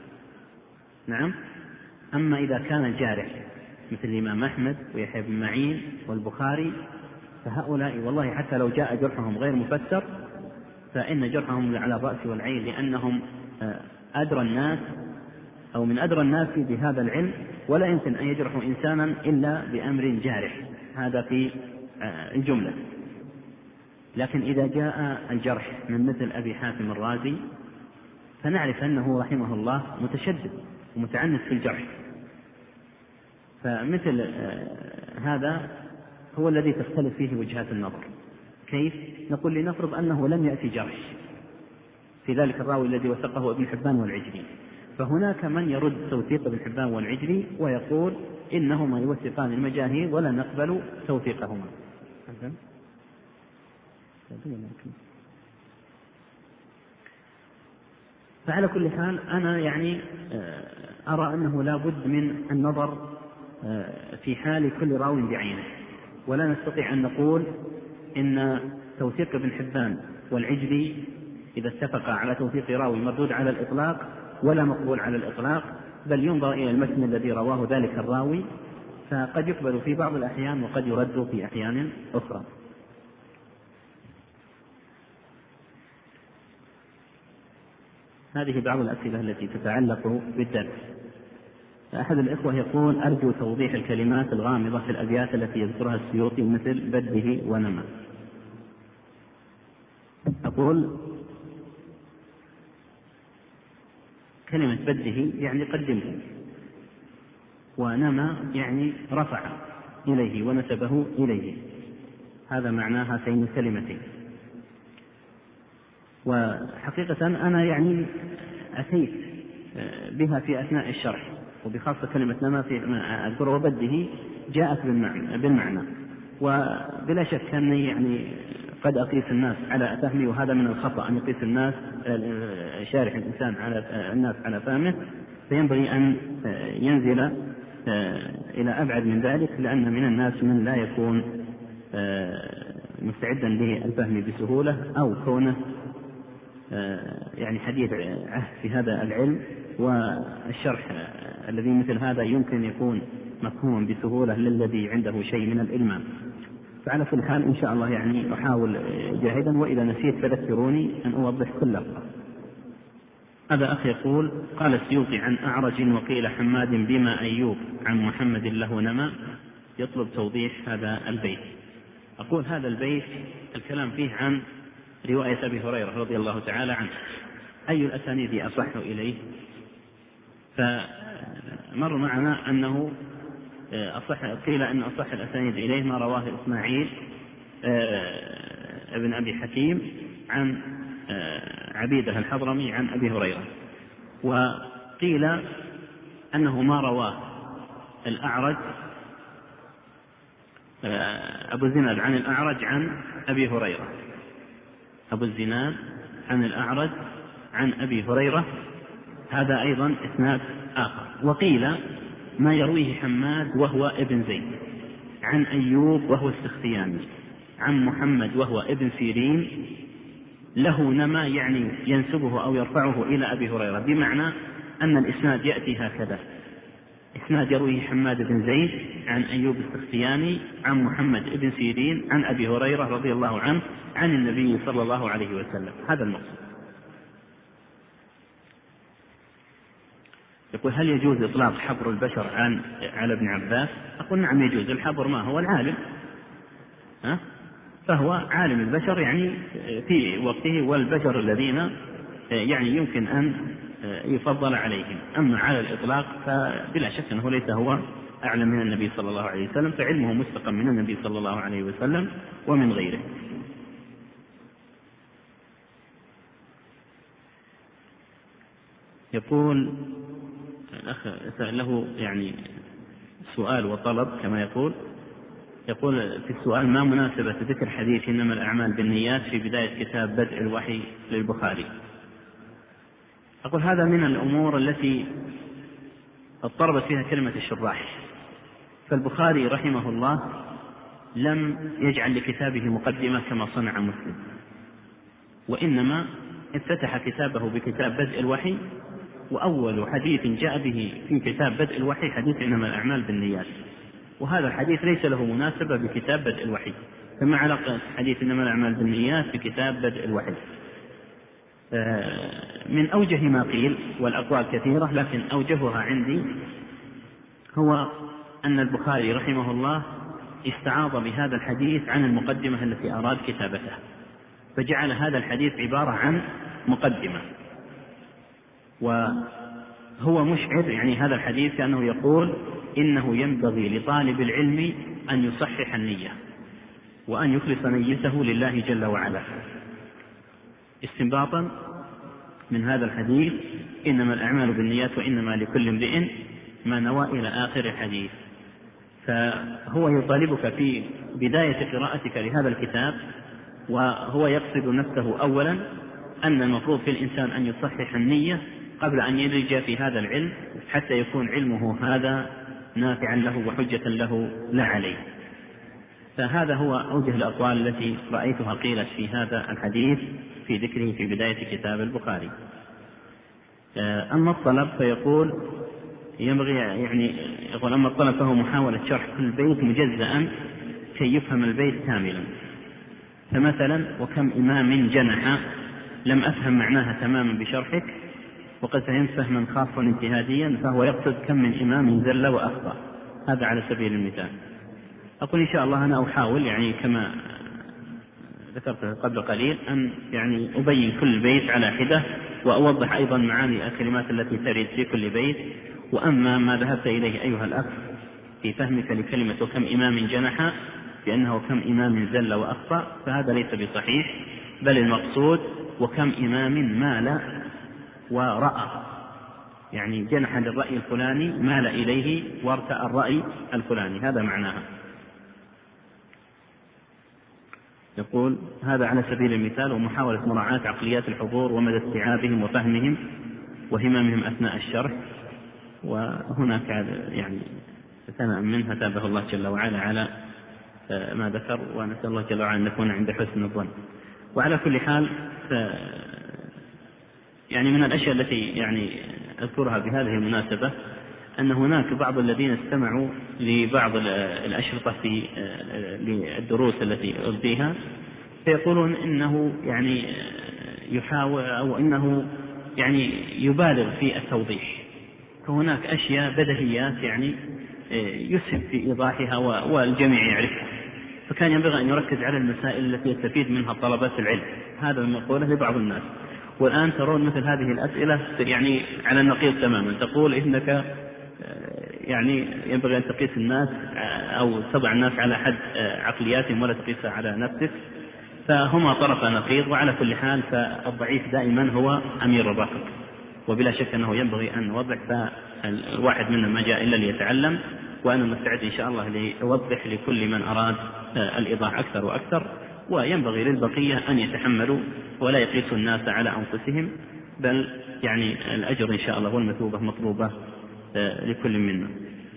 نعم. أما إذا كان الجارح مثل الإمام أحمد ويحيى بن معين والبخاري، فهؤلاء والله حتى لو جاء جرحهم غير مفسر فإن جرحهم على الرأس والعين، لأنهم أدرى الناس أو من أدرى الناس بهذا العلم، ولا يمكن أن يجرحوا إنسانا إلا بأمر جارح، هذا في الجملة. لكن إذا جاء الجرح من مثل أبي حاتم الرازي فنعرف أنه رحمه الله متشدد ومتعنت في الجرح، فمثل هذا هو الذي تختلف فيه وجهات النظر. كيف؟ نقول لنفرض أنه لم يأتي جرح في ذلك الراوي الذي وثقه ابن حبان والعجلي، فهناك من يرد توثيق ابن حبان والعجلي ويقول إنهما يوثقان المجاهيل ولا نقبل توثيقهما. فعلى كل حال أنا يعني أرى أنه لا بد من النظر في حال كل راوي بعينه، ولا نستطيع أن نقول إن توثيق ابن حبان والعجلي إذا اتفق على توثيق راوي مردود على الإطلاق ولا مقبول على الإطلاق، بل ينظر إلى المتن الذي رواه ذلك الراوي، فقد يقبل في بعض الأحيان وقد يرد في أحيان أخرى. هذه بعض الأسئلة التي تتعلق بالدرس. أحد الإخوة يقول أرجو توضيح الكلمات الغامضة في الأبيات التي يذكرها السيوطي مثل بده ونمى. أقول كلمة بده يعني قدمه، ونمى يعني رفع إليه ونسبه إليه، هذا معنى هاتين الكلمتين. وحقيقة أنا يعني أتيت بها في أثناء الشرح، وبخاصة كلمة نمى في أذكر وبده جاءت بالمعنى، وبلا شك أني يعني قد أقيس الناس على فهمي، وهذا من الخطأ أن يقيس الناس شارح الإنسان على الناس على فهمه، فينبغي أن ينزل إلى أبعد من ذلك، لأن من الناس من لا يكون مستعدا للفهم بسهولة أو كونه يعني حديث عهد في هذا العلم، والشرح الذي مثل هذا يمكن يكون مفهوم بسهولة للذي عنده شيء من الإلمام. فعلى كل حال إن شاء الله يعني أحاول جاهدا، وإذا نسيت فذكروني أن أوضح كل لفظة. هذا أخ يقول: قال السيوطي عن أعرج وقيل حماد بما أيوب عن محمد له نما، يطلب توضيح هذا البيت. أقول هذا البيت الكلام فيه عن رواية أبي هريرة رضي الله تعالى عنه، أي الأسانيد أصح إليه؟ فمر معنا أنه أصح، قيل أن أصح الأسانيد إليه ما رواه إسماعيل ابن أبي حكيم عن عبيدة الحضرمي عن أبي هريرة، وقيل أنه ما رواه الأعرج أبو الزناد عن الأعرج عن أبي هريرة، أبو الزناد عن الأعرج عن أبي هريرة، هذا أيضا إسناد آخر. وقيل ما يرويه حماد وهو ابن زيد عن أيوب وهو السختياني عن محمد وهو ابن سيرين له نما، يعني ينسبه أو يرفعه إلى أبي هريرة، بمعنى أن الإسناد يأتي هكذا: إسناد يرويه حماد بن زيد عن أيوب السختياني عن محمد بن سيرين عن أبي هريرة رضي الله عنه عن النبي صلى الله عليه وسلم. هذا المقصود. يقول: هل يجوز إطلاق حبر البشر عن على ابن عباس؟ أقول نعم يجوز. الحبر ما هو العالم، ها؟ فهو عالم البشر يعني في وقته، والبشر الذين يعني يمكن أن يفضل عليهم. أما على الإطلاق فبلا شك أنه ليس هو أعلم من النبي صلى الله عليه وسلم، فعلمه مستقى من النبي صلى الله عليه وسلم ومن غيره. يقول الأخ له يعني سؤال وطلب كما يقول يقول في السؤال: ما مناسبة ذكر حديث إنما الأعمال بالنيات في بداية كتاب بدء الوحي للبخاري؟ أقول هذا من الأمور التي اضطربت فيها كلمة الشراح. فالبخاري رحمه الله لم يجعل لكتابه مقدمة كما صنع مسلم، وإنما افتتح كتابه بكتاب بدء الوحي، وأول حديث جاء به في كتاب بدء الوحي حديث إنما الأعمال بالنيات، وهذا الحديث ليس له مناسبة بكتاب بدء الوحي، فما علاقة حديث إنما الأعمال بالنيات بكتاب بدء الوحي؟ من أوجه ما قيل، والأقوال كثيرة، لكن أوجهها عندي هو أن البخاري رحمه الله استعاض بهذا الحديث عن المقدمة التي أراد كتابته، فجعل هذا الحديث عبارة عن مقدمة، وهو مشعر يعني هذا الحديث كأنه يقول إنه ينبغي لطالب العلم أن يصحح النية وأن يخلص نيته لله جل وعلا، استنباطا من هذا الحديث إنما الأعمال بالنيات وإنما لكل امرئ ما نوى إلى آخر الحديث. فهو يطالبك في بداية قراءتك لهذا الكتاب، وهو يقصد نفسه أولا أن المفروض في الإنسان أن يصحح النية قبل أن يدرج في هذا العلم، حتى يكون علمه هذا نافعا له وحجة له لا عليه. فهذا هو أوجه الأقوال التي رأيتها قيلت في هذا الحديث في ذكره في بداية كتاب البخاري. أما الطلب فيقول ينبغي يعني يقول أما الطلب فهو محاولة شرح كل بيت مجزأ كي يفهم البيت كاملا. فمثلا: وكم إمام جنح لم أفهم معناها تماما بشرحك وقد فهمت فهما خاصا اجتهاديا، فهو يقصد كم من إمام زل وأخطأ. هذا على سبيل المثال. أقول إن شاء الله أنا أحاول يعني كما ذكرت قبل قليل أن يعني أبين كل بيت على حدة، وأوضح أيضا معاني الكلمات التي ترد في كل بيت. وأما ما ذهبت إليه أيها الأخ في فهمك لكلمة وكم إمام جنح بأنه كم إمام زل وأخطأ، فهذا ليس بصحيح، بل المقصود وكم إمام مال ورأى، يعني جنح للرأي الفلاني مال إليه وارتأى الرأي الفلاني، هذا معناها. يقول هذا على سبيل المثال، ومحاولة مراعاة عقليات الحضور ومدى استيعابهم وفهمهم وهممهم أثناء الشرح. وهناك يعني ثناء منها تابه الله جل وعلا على ما ذكر، ونسأل الله جل وعلا أن نكون عند حسن الظن. وعلى كل حال يعني من الأشياء التي يعني أذكرها بهذه المناسبة أن هناك بعض الذين استمعوا لبعض الأشرطة في الدروس التي ألقيها، فيقولون إنه يعني يحاول أو إنه يعني يبالغ في التوضيح، فهناك أشياء بديهيات يعني يسهل في إيضاحها والجميع يعرفها، فكان ينبغي أن يركز على المسائل التي يستفيد منها طلبة العلم. هذا المقولة لبعض الناس. والآن ترون مثل هذه الأسئلة يعني على النقيض تماما، تقول إنك يعني ينبغي أن تقيس الناس أو تضع الناس على حد عقلياتهم ولا تقيسها على نفسك، فهما طرف نقيض. وعلى كل حال فالضعيف دائما هو أمير الركب، وبلا شك أنه ينبغي أن نوضح. فالواحد منا ما جاء إلا ليتعلم، وأنا مستعد إن شاء الله لأوضح لكل من أراد الإيضاح أكثر وأكثر. وينبغي للبقية أن يتحملوا ولا يقيسوا الناس على أنفسهم، بل يعني الأجر إن شاء الله والمثوبة مطلوبة لكل منا.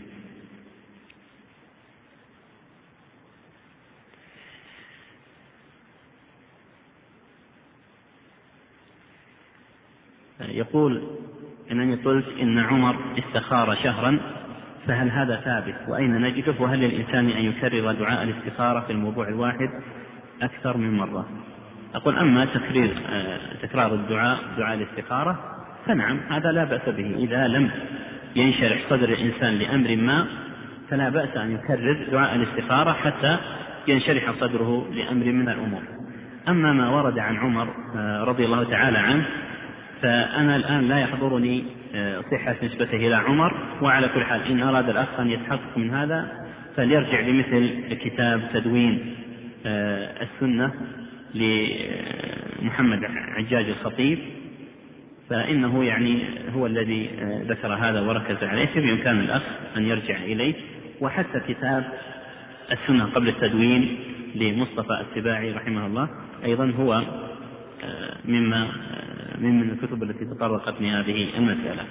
يقول إنني قلت إن عمر استخار شهرا، فهل هذا ثابت؟ وأين نجده؟ وهل للإنسان أن يكرر دعاء الاستخارة في الموضوع الواحد أكثر من مرة؟ أقول أما تكرير تكرار الدعاء دعاء الاستخارة فنعم، هذا لا بأس به. إذا لم ينشرح صدر الإنسان لأمر ما فلا بأس أن يكرر دعاء الاستخارة حتى ينشرح صدره لأمر من الأمور. أما ما ورد عن عمر رضي الله تعالى عنه فأنا الآن لا يحضرني صحة نسبته إلى عمر. وعلى كل حال إن أراد الأخ أن يتحقق من هذا فليرجع لمثل كتاب تدوين السنة لمحمد عجاج الخطيب، فإنه يعني هو الذي ذكر هذا وركز عليه، بإمكان الأخ أن يرجع إليه. وحتى كتاب السنة قبل التدوين لمصطفى السباعي رحمه الله أيضا هو مما من الكتب التي تطرقت لهذه المسألة.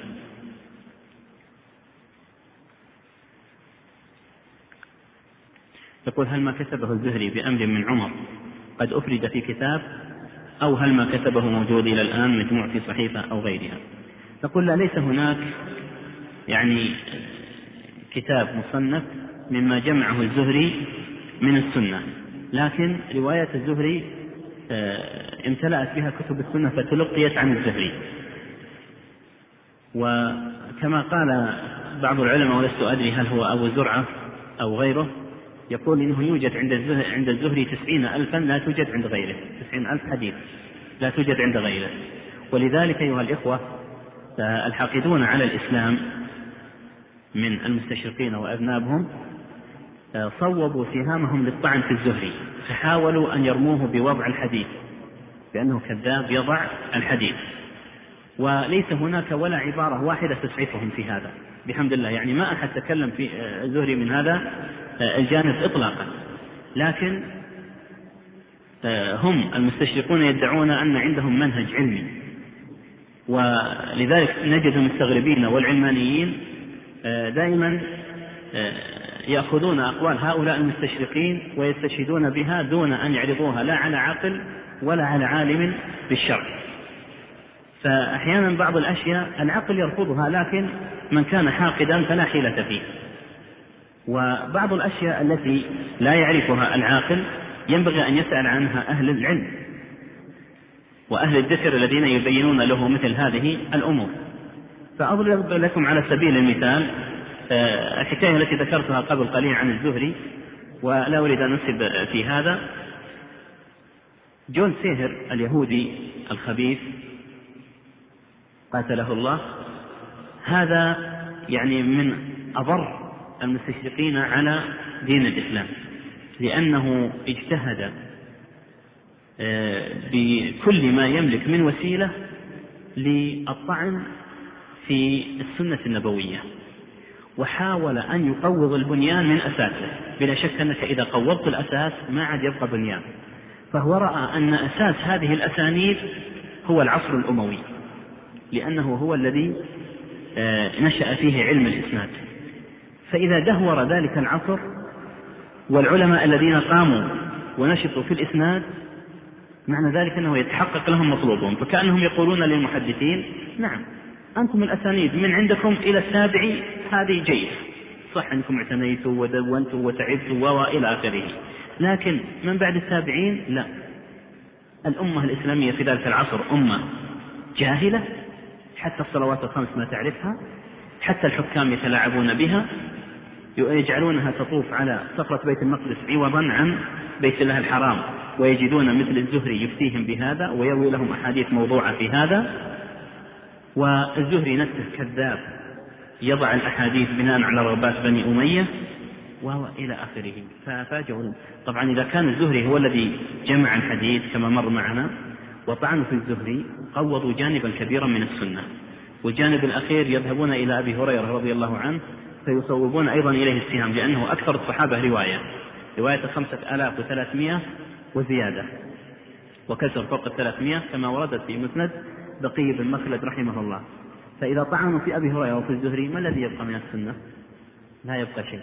يقول هل ما كتبه الزهري بأمر من عمر قد أفرد في كتاب، أو هل ما كتبه موجود إلى الآن مجموع في صحيفة أو غيرها؟ نقول لا، ليس هناك يعني كتاب مصنف مما جمعه الزهري من السنة، لكن رواية الزهري امتلأت بها كتب السنة فتلقيت عن الزهري. وكما قال بعض العلماء ولست أدري هل هو أبو زرعة أو غيره، يقول إنه يوجد عند الزهري, عند الزهري تسعين ألفا لا توجد عند غيره، تسعين ألف حديث لا توجد عند غيره. ولذلك أيها الإخوة الحاقدون على الإسلام من المستشرقين وأذنابهم صوبوا سهامهم للطعن في الزهري، فحاولوا أن يرموه بوضع الحديث بأنه كذاب يضع الحديث، وليس هناك ولا عبارة واحدة تسعفهم في هذا بحمد الله. يعني ما أحد تكلم في الزهري من هذا الجانب إطلاقا، لكن هم المستشرقون يدعون أن عندهم منهج علمي، ولذلك نجد المستغربين والعلمانيين دائما يأخذون أقوال هؤلاء المستشرقين ويستشهدون بها دون أن يعرضوها لا على عقل ولا على عالم بالشرع. فأحيانا بعض الأشياء العقل يرفضها، لكن من كان حاقدا فلا حيلة فيه. وبعض الأشياء التي لا يعرفها العاقل ينبغي أن يسأل عنها أهل العلم وأهل الذكر الذين يبينون له مثل هذه الأمور. فأضرب لكم على سبيل المثال الحكاية التي ذكرتها قبل قليل عن الزهري، ولا أريد أن أنسب في هذا. جون سيهر اليهودي الخبيث قاتله الله، هذا يعني من أضر المستشرقين على دين الإسلام، لأنه اجتهد بكل ما يملك من وسيلة للطعن في السنة النبوية، وحاول أن يقوض البنيان من أساسه. بلا شك أنك إذا قوضت الأساس ما عاد يبقى بنيان. فهو رأى أن أساس هذه الأسانيد هو العصر الأموي، لأنه هو الذي نشأ فيه علم الإسناد. فإذا دهور ذلك العصر والعلماء الذين قاموا ونشطوا في الإسناد، معنى ذلك أنه يتحقق لهم مطلوبهم. فكأنهم يقولون للمحدثين نعم أنتم الأسانيد من عندكم إلى السابع هذه جيد، صح أنكم اعتنيتوا ودونتوا وتعبتوا وإلى آخره، لكن من بعد السابعين لا. الأمة الإسلامية في ذلك العصر أمة جاهلة حتى الصلوات الخمس ما تعرفها، حتى الحكام يتلاعبون بها، يجعلونها تطوف على صخرة بيت المقدس عوضا عن بيت الله الحرام، ويجدون مثل الزهري يفتيهم بهذا ويروي لهم أحاديث موضوعة في هذا. والزهري نفسه كذاب يضع الأحاديث بناء على رغبات بني أمية وإلى آخره. ففاجئوا. طبعا إذا كان الزهري هو الذي جمع الحديث كما مر معنا وطعنوا في الزهري، قوضوا جانبا كبيرا من السنة، والجانب الأخير يذهبون إلى أبي هريرة رضي الله عنه فيصوبون أيضا إليه السهام، لأنه أكثر الصحابة رواية رواية خمسة آلاف وثلاثمائة وزيادة، وكسر فوق الثلاثمائة كما وردت في مسند بقي بن مخلد رحمه الله. فإذا طعنوا في أبي هريرة وفي الزهري ما الذي يبقى من السنة؟ لا يبقى شيء.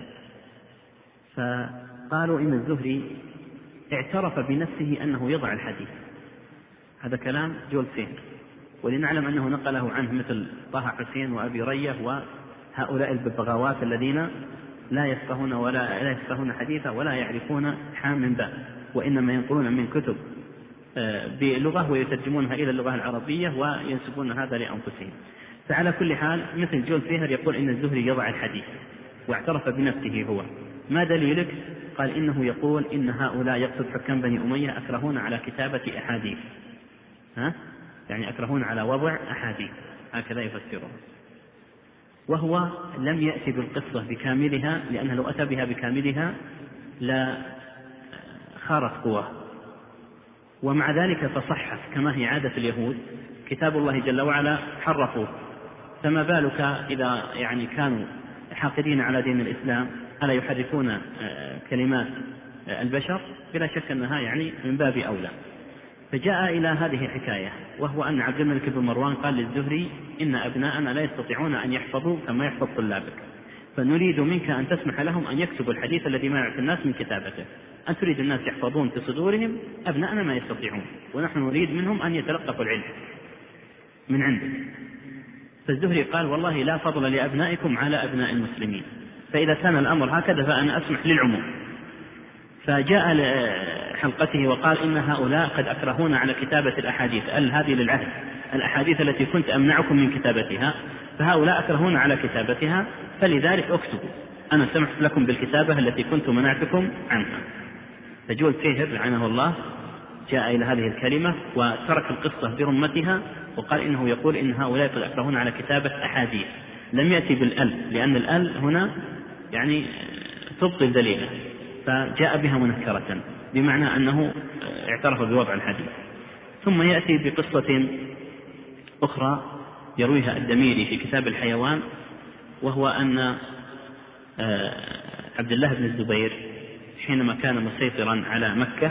فقالوا إن الزهري اعترف بنفسه أنه يضع الحديث. هذا كلام جول سين، ولنعلم أنه نقله عنه مثل طه حسين وأبي رية وهؤلاء الببغاوات الذين لا يفقهون ولا لا يفقهون حديثا ولا يعرفون حام من باء، وإنما ينقلون من كتب بلغة ويترجمونها إلى اللغة العربية وينسبون هذا لأنفسهم. فعلى كل حال مثل جول فيهر يقول إن الزهري يضع الحديث واعترف بنفسه هو. ما دليلك؟ قال إنه يقول إن هؤلاء يقصد حكام بني أمية أكرهون على كتابة أحاديث، ها؟ يعني أكرهون على وضع أحاديث، هكذا يفسره. وهو لم يأتي بالقصة بكاملها، لأنه لو أتى بها بكاملها لا خارت قواه. ومع ذلك فصحف كما هي عادة اليهود، كتاب الله جل وعلا حرفوه، فما بالك إذا يعني كانوا حاقدين على دين الإسلام ألا يحرفون كلمات البشر؟ بلا شك أنها يعني من باب أولى. فجاء إلى هذه الحكاية، وهو أن عبد الملك بن مروان قال للزهري إن أبناءنا لا يستطيعون أن يحفظوا كما يحفظ طلابك، فنريد منك أن تسمح لهم أن يكتبوا الحديث الذي ما يعرف الناس من كتابته. أن تريد الناس يحفظون في صدورهم، أبناءنا ما يستطيعون، ونحن نريد منهم أن يتلقفوا العلم من عندك. فالزهري قال والله لا فضل لأبنائكم على أبناء المسلمين، فإذا كان الأمر هكذا فأنا أسمح للعموم. فجاء حلقته وقال إن هؤلاء قد أكرهون على كتابة الأحاديث، قال هذه للعهد، الأحاديث التي كنت أمنعكم من كتابتها فهؤلاء أكرهون على كتابتها، فلذلك اكتبوا، أنا سمحت لكم بالكتابة التي كنت منعتكم عنها. فجول فيهر لعنه الله جاء إلى هذه الكلمة وترك القصة برمتها، وقال إنه يقول إن هؤلاء قد أكرهون على كتابة أحاديث، لم يأتي بالأل، لأن الأل هنا يعني تبطل دليله، فجاء بها منكرة بمعنى أنه اعترف بوضع الحديث. ثم يأتي بقصة أخرى يرويها الدميري في كتاب الحيوان، وهو أن عبد الله بن الزبير حينما كان مسيطرا على مكة،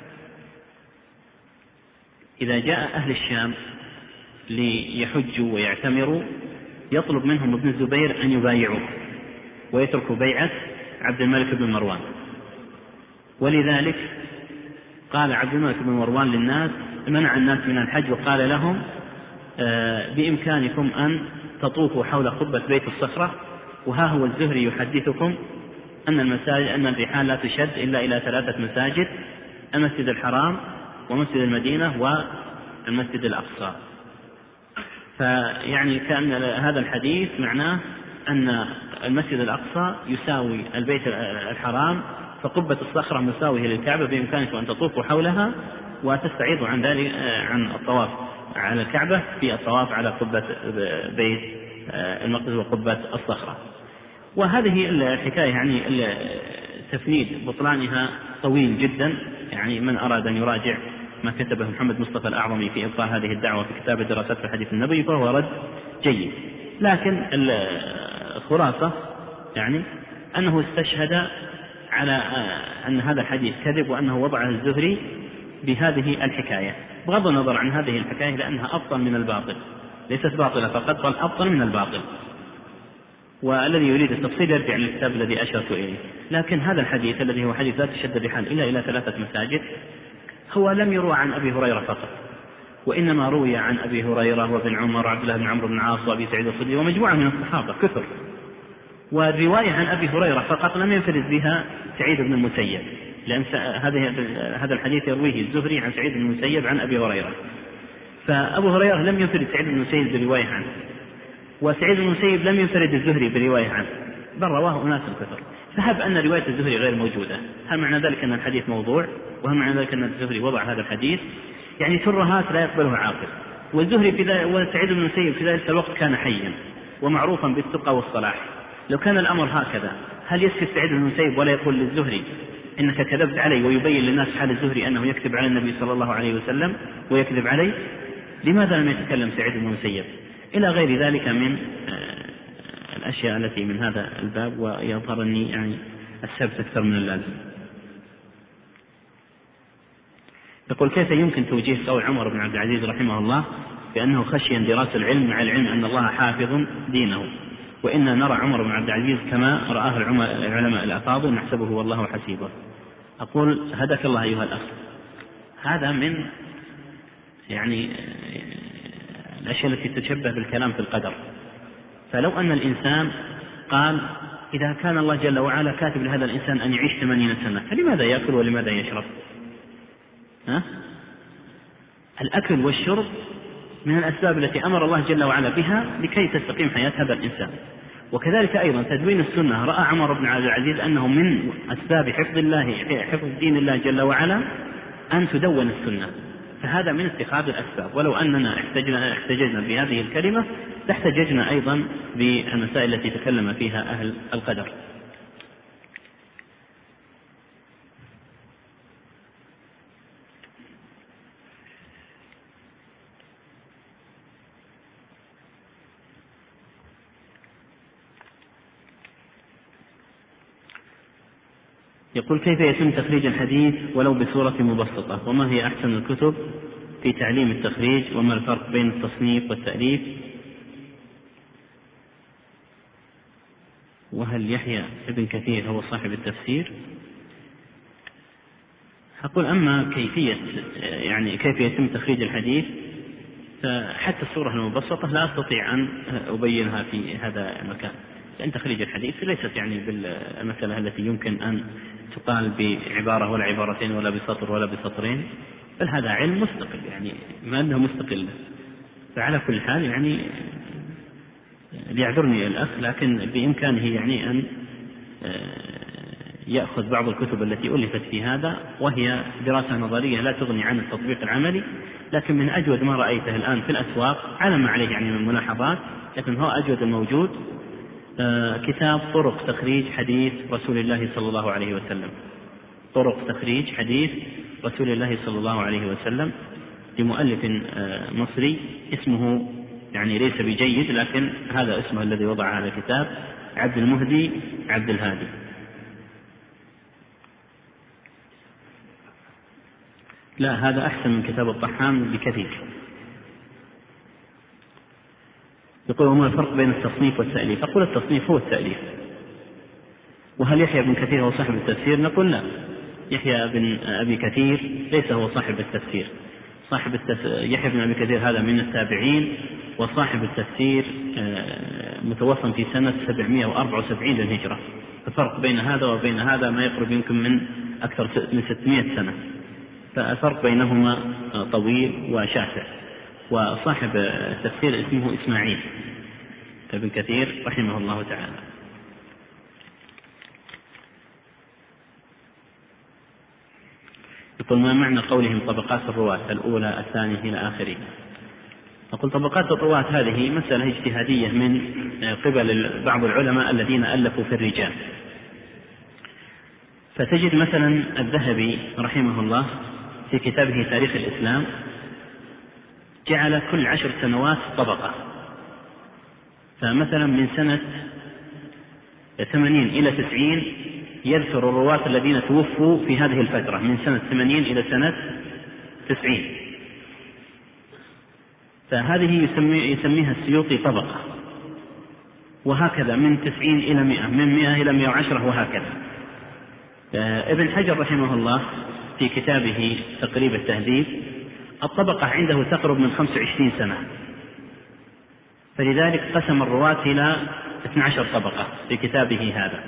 إذا جاء أهل الشام ليحجوا ويعتمروا يطلب منهم ابن الزبير أن يبايعوه ويتركوا بيعة عبد الملك بن مروان. ولذلك قال عبد الملك بن مروان للناس، منع الناس من الحج وقال لهم بإمكانكم أن تطوفوا حول قبة بيت الصخرة، وها هو الزهري يحدثكم أن المساجد أن الرحال لا تشد إلا إلى ثلاثة مساجد، المسجد الحرام ومسجد المدينة والمسجد الأقصى. فيعني كان هذا الحديث معناه أن المسجد الأقصى يساوي البيت الحرام، فقبة الصخرة مساوية للكعبة، بإمكانكم أن تطوفوا حولها وتستعيضوا عن ذلك عن الطواف على الكعبة في الطواف على قبة بيت المقدس وقبة الصخرة. وهذه الحكاية يعني تفنيد بطلانها طويل جدا، يعني من أراد أن يراجع ما كتبه محمد مصطفى الأعظمي في إبطال هذه الدعوة في كتاب الدراسات في الحديث النبوي فهو رد جيد. لكن الخلاصة يعني أنه استشهد على أن هذا الحديث كذب وأنه وضعه الزهري بهذه الحكاية، بغض النظر عن هذه الحكاية لأنها أبطل من الباطل، ليست باطلة فقط بل أبطل من الباطل. والذي يريد التفصيل يرجع للكتاب الذي أشرت إليه. لكن هذا الحديث الذي هو حديث لا تشد الرحال إلا إلى ثلاثة مساجد هو لم يروى عن أبي هريرة فقط، وإنما روي عن أبي هريرة وابن عمر وعبد الله بن عمرو بن العاص وأبي سعيد الخدري ومجموعة من الصحابة كثر. والرواية عن أبي هريرة فقط لم ينفرد بها سعيد بن المسيب، لأن هذا الحديث يرويه الزهري عن سعيد بن المسيب عن أبي هريرة. فأبو هريرة لم ينفرد سعيد بن المسيب برواية عنه، وسعيد بن المسيب لم ينفرد الزهري برواية عنه، بل رواه أناس كثر. فهب أن رواية الزهري غير موجودة، هل معنى ذلك أن الحديث موضوع؟ وهل معنى ذلك أن الزهري وضع هذا الحديث؟ يعني ترهات لا يقبله عاقل. والزهري في ذلك وسعيد بن المسيب في ذلك الوقت كان حيا ومعروفا بالتقى والصلاح. لو كان الأمر هكذا هل يسكت سعيد بن المسيب ولا يقول للزهري إنك كذبت علي، ويبين للناس حال الزهري أنه يكذب على النبي صلى الله عليه وسلم ويكذب عليه؟ لماذا لم يتكلم سعيد بن المسيب؟ إلى غير ذلك من الأشياء التي من هذا الباب، ويظهرني يعني السبت أكثر من اللازم. يقول: كيف يمكن توجيه قول عمر بن عبد العزيز رحمه الله بأنه خشي اندراس العلم مع العلم أن الله حافظ دينه، وإنا نرى عمر بن عبد العزيز كما رآه العلماء الأفاضل نحسبه والله حسيبه؟ أقول: هداك الله أيها الأخ، هذا من يعني الأشياء التي تتشبه بالكلام في القدر. فلو أن الإنسان قال إذا كان الله جل وعلا كاتب لهذا الإنسان أن يعيش ثمانين سنة، فلماذا يأكل ولماذا يشرب؟ ها؟ الأكل والشرب من الأسباب التي أمر الله جل وعلا بها لكي تستقيم حياة هذا الإنسان. وكذلك أيضا تدوين السنة، رأى عمر بن عبد العزيز أنه من أسباب حفظ الله حفظ دين الله جل وعلا أن تدون السنة، فهذا من اتخاذ الأسباب. ولو أننا احتجنا, احتججنا بهذه الكلمة لاحتججنا أيضا بالمسائل التي تكلم فيها أهل القدر. يقول: كيف يتم تخريج الحديث ولو بصورة مبسطة؟ وما هي أحسن الكتب في تعليم التخريج؟ وما الفرق بين التصنيف والتأليف؟ وهل يحيى ابن كثير هو صاحب التفسير؟ أقول: أما كيفية يعني كيف يتم تخريج الحديث فحتى الصورة المبسطة لا أستطيع أن أبينها في هذا المكان، لأن تخريج الحديث ليست يعني بالمسألة التي يمكن أن تقال بعبارة ولا عبارتين ولا بسطر ولا بسطرين، بل هذا علم مستقل، يعني ما أنه مستقل. فعلى كل حال يعني ليعذرني الأخ، لكن بإمكانه يعني أن يأخذ بعض الكتب التي ألفت في هذا، وهي دراسة نظرية لا تغني عن التطبيق العملي، لكن من أجود ما رأيته الآن في الأسواق على ما عليه يعني من ملاحظات، لكن هو أجود الموجود كتاب طرق تخريج حديث رسول الله صلى الله عليه وسلم. طرق تخريج حديث رسول الله صلى الله عليه وسلم لمؤلف مصري اسمه يعني ليس بجيد، لكن هذا اسمه الذي وضع هذا الكتاب، عبد المهدي عبد الهادي. لا، هذا أحسن من كتاب الطحام بكثير. يقول: وما الفرق بين التصنيف والتأليف؟ أقول: التصنيف هو التأليف. وهل يحيى بن كثير هو صاحب التفسير؟ نقول: لا، يحيى بن أبي كثير ليس هو صاحب التفسير. صاحب التف... يحيى بن أبي كثير هذا من التابعين، وصاحب التفسير متوفى في سنة سبعمائة وأربعة وسبعين للهجرة. الفرق بين هذا وبين هذا ما يقرب يمكن من أكثر من ستمائة سنة، فالفرق بينهما طويل وشاسع. وصاحب التفسير اسمه إسماعيل ابن كثير رحمه الله تعالى. يقول: ما معنى قولهم طبقات الرواة الأولى الثانية إلى آخره؟ أقول: طبقات الرواة هذه مسألة اجتهادية من قبل بعض العلماء الذين ألفوا في الرجال. فتجد مثلا الذهبي رحمه الله في كتابه تاريخ الإسلام جعل كل عشر سنوات طبقة، فمثلا من سنة ثمانين إلى تسعين يذكر الرواة الذين توفوا في هذه الفترة من سنة ثمانين إلى سنة تسعين، فهذه يسمي يسميها السيوطي طبقة. وهكذا من تسعين إلى مئة، من مئة إلى مئة وعشرة، وهكذا. ابن حجر رحمه الله في كتابه تقريب التهذيب الطبقة عنده تقرب من خمس وعشرين سنة، فلذلك قسم الرواة إلى اثنتي عشرة طبقة في كتابه هذا.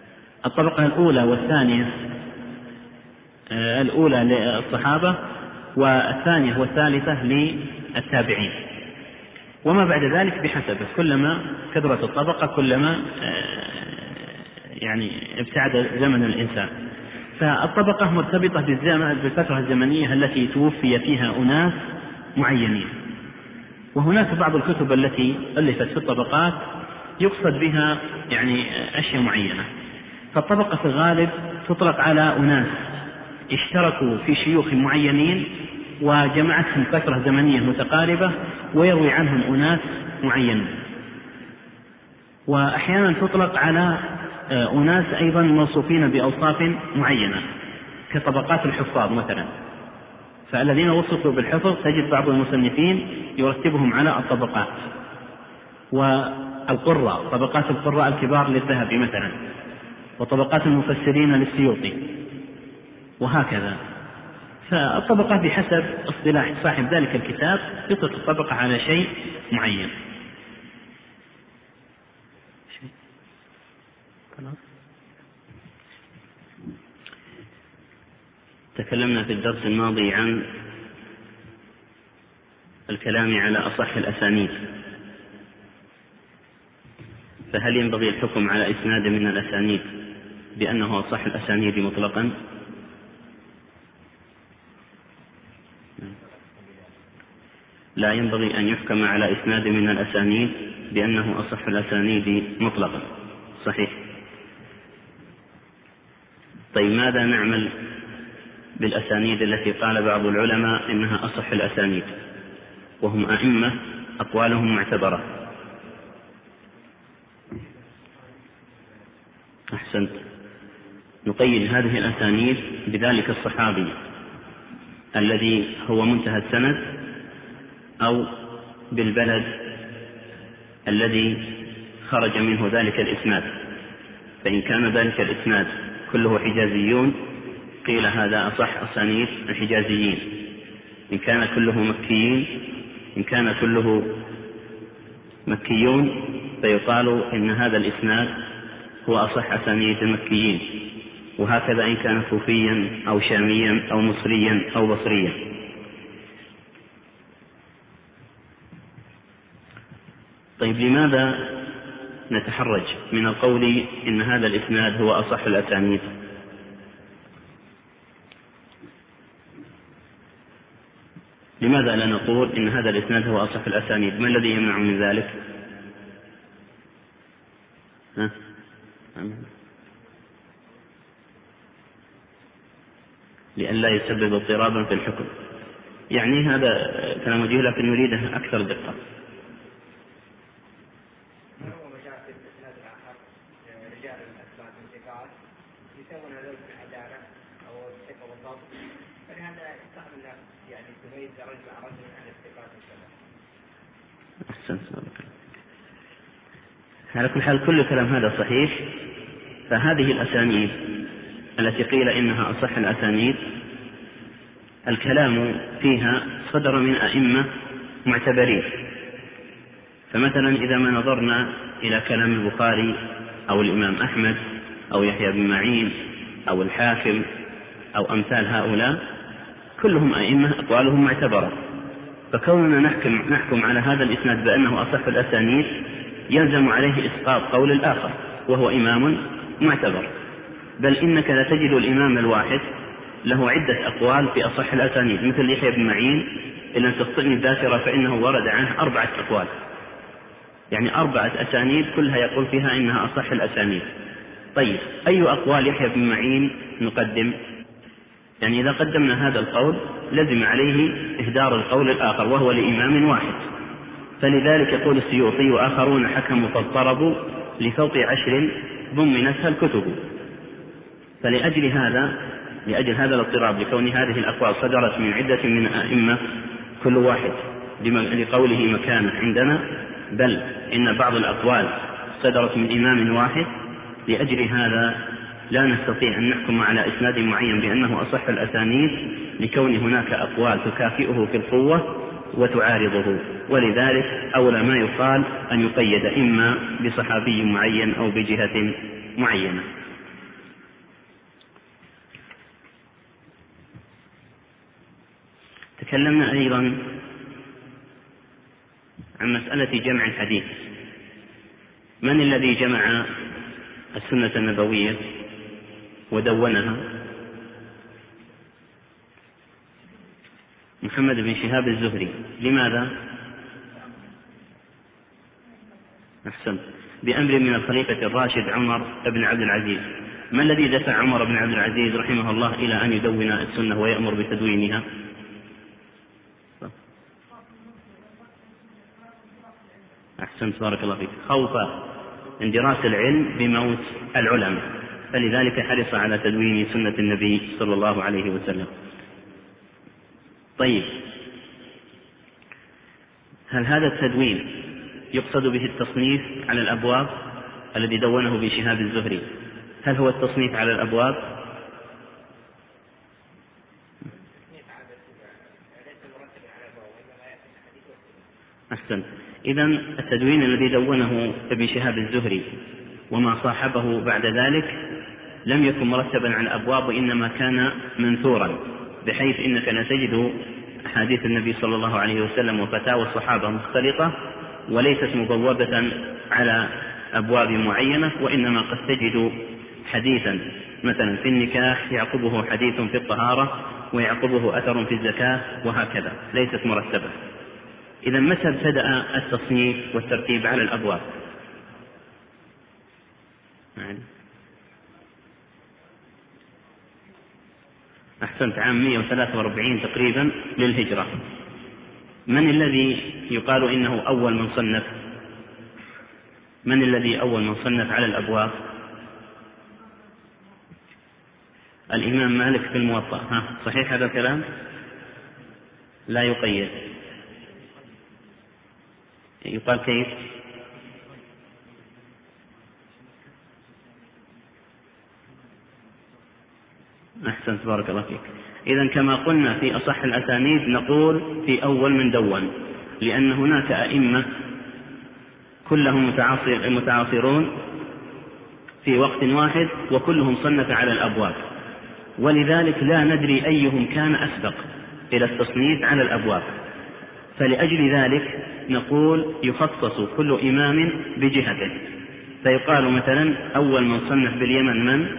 الطبقة الأولى والثانية، الأولى للصحابة والثانية والثالثة للتابعين، وما بعد ذلك بحسبه، كلما كثرت الطبقة كلما يعني ابتعد زمن الإنسان. فالطبقة مرتبطة بالفترة الزمنية التي توفي فيها أناس معينين. وهناك بعض الكتب التي ألفت في الطبقات يقصد بها يعني أشياء معينة. فالطبقة في الغالب تطلق على أناس اشتركوا في شيوخ معينين وجمعتهم فترة زمنية متقاربة ويروي عنهم أناس معينين. وأحيانا تطلق على أناس أيضا موصوفين بأوصاف معينة كطبقات الحفاظ مثلا، فالذين وصفوا بالحفظ تجد بعض المصنفين يرتبهم على الطبقات. والقراء طبقات القراء الكبار للذهبي مثلا، وطبقات المفسرين للسيوطي، وهكذا. فالطبقات بحسب اصطلاح صاحب ذلك الكتاب يطلق الطبقة على شيء معين. تكلمنا في الدرس الماضي عن الكلام على أصح الأسانيد، فهل ينبغي الحكم على إسناد من الأسانيد بأنه أصح الأسانيد مطلقا؟ لا ينبغي أن يحكم على إسناد من الأسانيد بأنه أصح الأسانيد مطلقا، صحيح. طيب ماذا نعمل بالأسانيد التي قال بعض العلماء إنها أصح الأسانيد وهم أئمة أقوالهم معتبرة؟ أحسنت. نقيد هذه الأسانيد بذلك الصحابي الذي هو منتهى السند، أو بالبلد الذي خرج منه ذلك الإسناد. فإن كان ذلك الإسناد كله حجازيون قيل هذا أصح أسانيد الحجازيين. إن كان كله مكيين إن كان كله مكيون فيقال إن هذا الإسناد هو أصح أسانيد المكيين، وهكذا إن كان كوفيا أو شاميا أو مصريا أو بصريا. طيب لماذا نتحرج من القول إن هذا الإسناد هو أصح الأسانيد؟ لماذا لا نقول إن هذا الإسناد هو أصح الأسانيد؟ ما الذي يمنع من ذلك؟ ها؟ لئلا يسبب اضطرابا في الحكم. يعني هذا كلام وجيه لكن يريده أكثر دقة. على كل حال كل كلام هذا صحيح. فهذه الأسانيد التي قيل إنها أصح الأسانيد الكلام فيها صدر من أئمة معتبرين. فمثلا إذا ما نظرنا إلى كلام البخاري أو الإمام أحمد أو يحيى بن معين أو الحاكم أو أمثال هؤلاء كلهم أئمة أقوالهم معتبرة. فكوننا نحكم, نحكم على هذا الإسناد بأنه أصح الأسانيد يلزم عليه إسقاط قول الآخر وهو إمام معتبر. بل إنك لا تجد الإمام الواحد له عدة أقوال في أصح الأسانيد، مثل يحيى بن معين إن لم تخطئني الذاكرة فإنه ورد عنه أربعة أقوال، يعني أربعة أسانيد كلها يقول فيها إنها أصح الأسانيد. طيب أي أقوال يحيى بن معين نقدم؟ يعني إذا قدمنا هذا القول لزم عليه إهدار القول الآخر وهو لإمام واحد. فلذلك يقول السيوطي وآخرون حكموا فاضطربوا لفوق عشر ضمنتها الكتب. فلأجل هذا لأجل هذا الاضطراب لكون هذه الأقوال صدرت من عدة من الأئمة كل واحد لقوله مكانه عندنا، بل إن بعض الأقوال صدرت من إمام واحد، لأجل هذا لا نستطيع أن نحكم على إسناد معين بأنه أصح الأسانيد لكون هناك أقوال تكافئه في القوة وتعارضه. ولذلك أولى ما يقال أن يقيد إما بصحابي معين أو بجهة معينة. تكلمنا أيضا عن مسألة جمع الحديث. من الذي جمع السنة النبوية ودونها؟ محمد بن شهاب الزهري. لماذا؟ أحسن. بأمر من الخليفة الراشد عمر بن عبد العزيز. ما الذي دفع عمر بن عبد العزيز رحمه الله إلى أن يدون السنة ويأمر بتدوينها؟ أحسنت، بارك الله فيك. خوف اندراس العلم بموت العلماء، فلذلك حرص على تدوين سنة النبي صلى الله عليه وسلم. طيب، هل هذا التدوين يقصد به التصنيف على الأبواب الذي دونه ابن شهاب الزهري؟ هل هو التصنيف على الأبواب؟ أحسن. إذن التدوين الذي دونه ابن شهاب الزهري وما صاحبه بعد ذلك لم يكن مرتبا على الأبواب، وإنما كان منثورا، بحيث إنك لا تجد أحاديث النبي صلى الله عليه وسلم وفتاوى الصحابة مختلطة وليست مبوبة على أبواب معينة، وإنما قد تجد حديثا مثلا في النكاح يعقبه حديث في الطهارة ويعقبه أثر في الزكاة وهكذا، ليست مرتبة. إذا متى ابتدأ التصنيف والترتيب على الأبواب؟ يعني أحسنت، عام مئة وثلاثة وأربعين تقريبا للهجرة. من الذي يقال إنه أول من صنف؟ من الذي أول من صنف على الأبواب؟ الإمام مالك في الموطأ. ها، صحيح هذا الكلام؟ لا يقيد. يقال كيف؟ أحسنت، بارك الله فيك. إذن كما قلنا في أصح الأسانيد نقول في أول من دون، لأن هناك أئمة كلهم متعاصر متعاصرون في وقت واحد وكلهم صنف على الأبواب، ولذلك لا ندري أيهم كان أسبق إلى التصنيف على الأبواب. فلأجل ذلك نقول يخصص كل إمام بجهته، فيقال مثلا أول من صنف باليمن من؟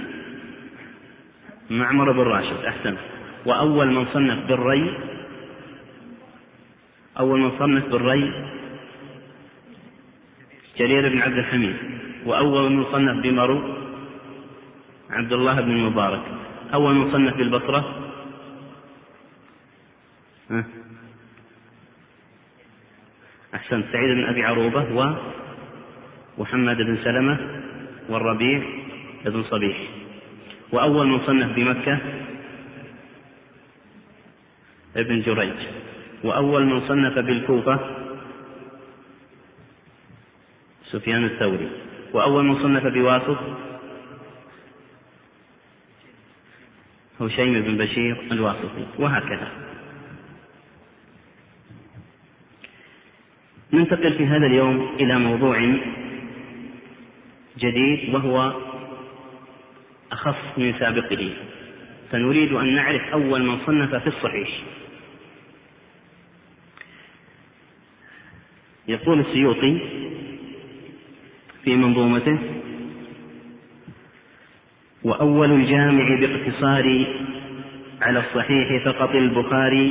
معمر بن راشد. أحسن. وأول من صنف بالري أول من صنف بالري جرير بن عبد الحميد. وأول من صنف بمرو عبد الله بن المبارك. أول من صنف بالبصرة ها؟ أحسن، سعيد بن أبي عروبة ومحمد بن سلمة والربيع بن صبيح. وأول من صنف بمكة ابن جريج. وأول من صنف بالكوفة سفيان الثوري. وأول من صنف بواسط هشيم بن بشير الواسطي، وهكذا. ننتقل في هذا اليوم إلى موضوع جديد وهو أخص من سابقه، فنريد أن نعرف أول من صنف في الصحيح. يقول السيوطي في منظومته: وأول الجامع باقتصار على الصحيح فقط البخاري،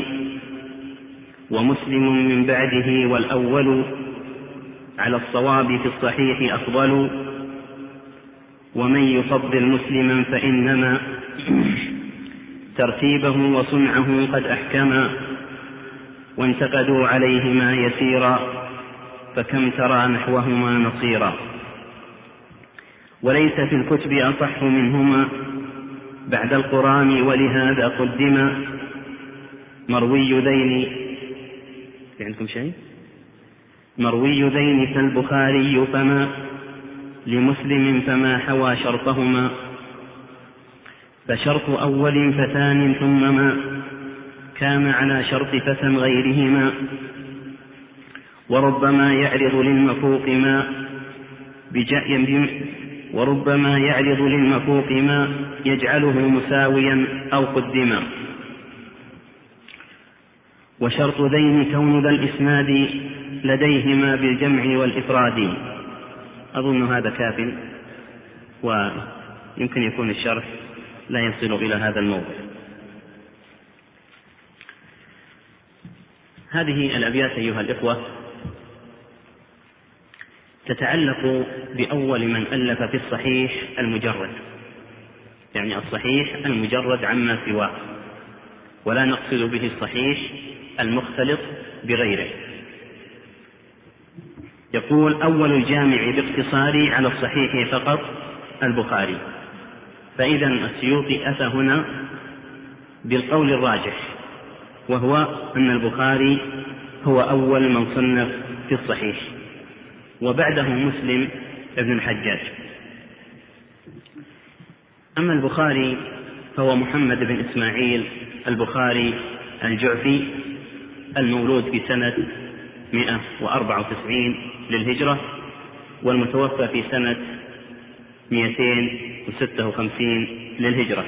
ومسلم من بعده، والأول على الصواب في الصحيح أفضل، ومن يفضل مسلما فإنما ترتيبه وصنعه قد أحكما، وانتقدوا عليهما يسيرا، فكم ترى نحوهما نصيرا، وليس في الكتب أصح منهما بعد القرآن، ولهذا قدم مروي ذين. في عندكم شيء؟ مروي ذين فالبخاري، فما لمسلم فما حوى شرطهما، فشرط أول فثان ثم ما كان على شرط فتى غيرهما، وربما يعرض للمفوق ما وربما يعرض للمفوق ما يجعله مساويا أو قدما، وشرط ذين كون ذا الإسناد لديهما بالجمع والإفراد. أظن هذا كاف، ويمكن يكون الشرح لا يصل إلى هذا الموضوع. هذه الأبيات أيها الإخوة تتعلق بأول من ألف في الصحيح المجرد، يعني الصحيح المجرد عما سواه، ولا نقصد به الصحيح المختلط بغيره. يقول: أول الجامع باختصار على الصحيح فقط البخاري. فإذا السيوطي أتى هنا بالقول الراجح، وهو أن البخاري هو أول من صنف في الصحيح، وبعده مسلم ابن الحجاج. أما البخاري فهو محمد بن إسماعيل البخاري الجعفي، المولود في سنة مئة وأربعة وتسعين للهجرة، والمتوفى في سنة مئتين وستة وخمسين للهجرة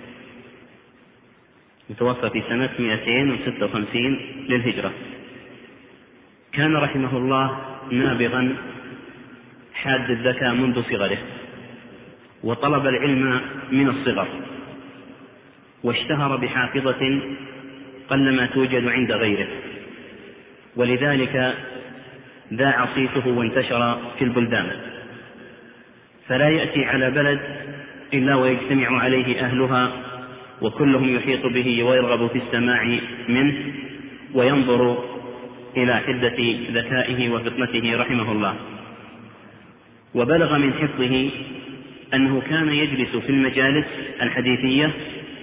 متوفى في سنة مئتين وستة وخمسين للهجرة. كان رحمه الله نابغا حاد الذكاء منذ صغره، وطلب العلم من الصغر، واشتهر بحافظة قلما توجد عند غيره، ولذلك ذاع صيته وانتشر في البلدان، فلا يأتي على بلد إلا ويجتمع عليه أهلها، وكلهم يحيط به ويرغب في السماع منه وينظر إلى حدة ذكائه وفطنته رحمه الله. وبلغ من حفظه أنه كان يجلس في المجالس الحديثية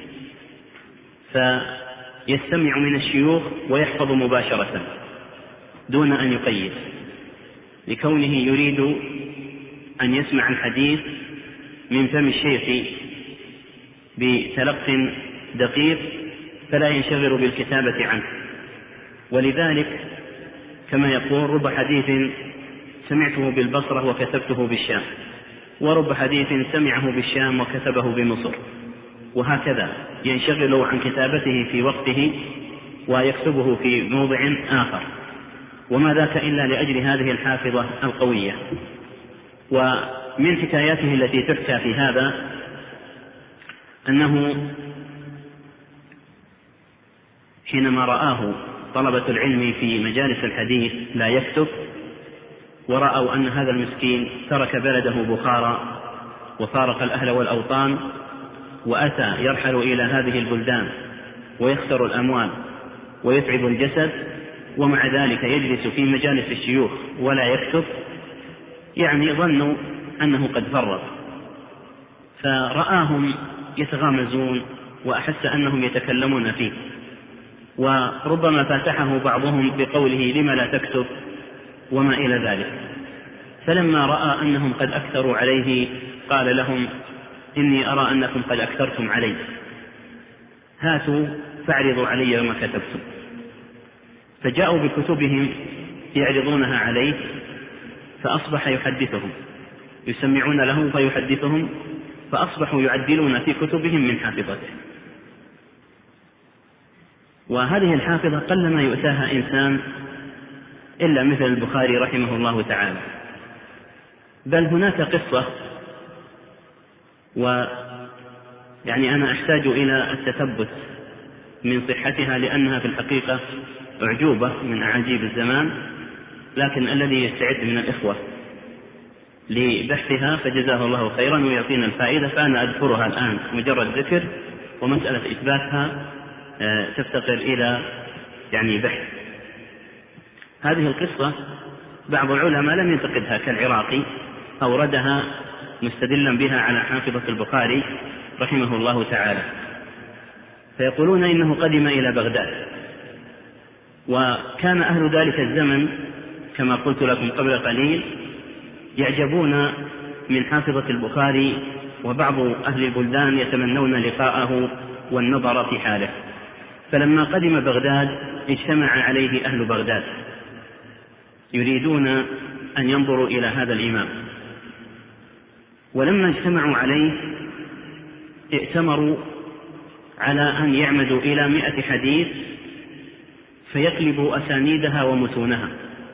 فيستمع من الشيوخ ويحفظ مباشرة دون أن يقيد، لكونه يريد أن يسمع الحديث من فم الشيخ بتلق دقيق فلا ينشغل بالكتابة عنه. ولذلك كما يقول: رب حديث سمعته بالبصرة وكتبته بالشام، ورب حديث سمعه بالشام وكتبه بمصر، وهكذا ينشغل عن كتابته في وقته ويكتبه في موضع آخر، وما ذاك إلا لأجل هذه الحافظة القوية. ومن حكاياته التي تحكى في هذا أنه حينما رآه طلبة العلم في مجالس الحديث لا يكتب، ورأوا أن هذا المسكين ترك بلده بخارى وفارق الأهل والأوطان وأتى يرحل إلى هذه البلدان ويخسر الأموال ويتعب الجسد، ومع ذلك يجلس في مجالس الشيوخ ولا يكتب، يعني ظنوا أنه قد فرط، فرآهم يتغامزون وأحس أنهم يتكلمون فيه، وربما فاتحه بعضهم بقوله: لما لا تكتب وما إلى ذلك. فلما رأى أنهم قد أكثروا عليه قال لهم: إني أرى أنكم قد أكثرتم علي، هاتوا فاعرضوا علي ما كتبتم. فجاءوا بكتبهم يعرضونها عليه، فأصبح يحدثهم، يسمعون له فيحدثهم، فأصبحوا يعدلون في كتبهم من حافظته. وهذه الحافظة قلما يؤتاها إنسان إلا مثل البخاري رحمه الله تعالى. بل هناك قصة، ويعني أنا أحتاج إلى التثبت من صحتها، لأنها في الحقيقة أعجوبة من أعاجيب الزمان، لكن الذي يستعد من الإخوة لبحثها فجزاه الله خيرا ويعطينا الفائدة، فأنا أذكرها الآن مجرد ذكر، ومسألة إثباتها تفتقر إلى يعني بحث. هذه القصة بعض العلماء لم ينتقدها كالعراقي، أوردها مستدلا بها على حافظة البخاري رحمه الله تعالى، فيقولون إنه قدم إلى بغداد، وكان أهل ذلك الزمن كما قلت لكم قبل قليل يعجبون من حافظة البخاري، وبعض أهل البلدان يتمنون لقاءه والنظر في حاله. فلما قدم بغداد اجتمع عليه أهل بغداد يريدون أن ينظروا إلى هذا الإمام، ولما اجتمعوا عليه ائتمروا على أن يعمدوا إلى مئة حديث فيقلب أسانيدها ومتونها،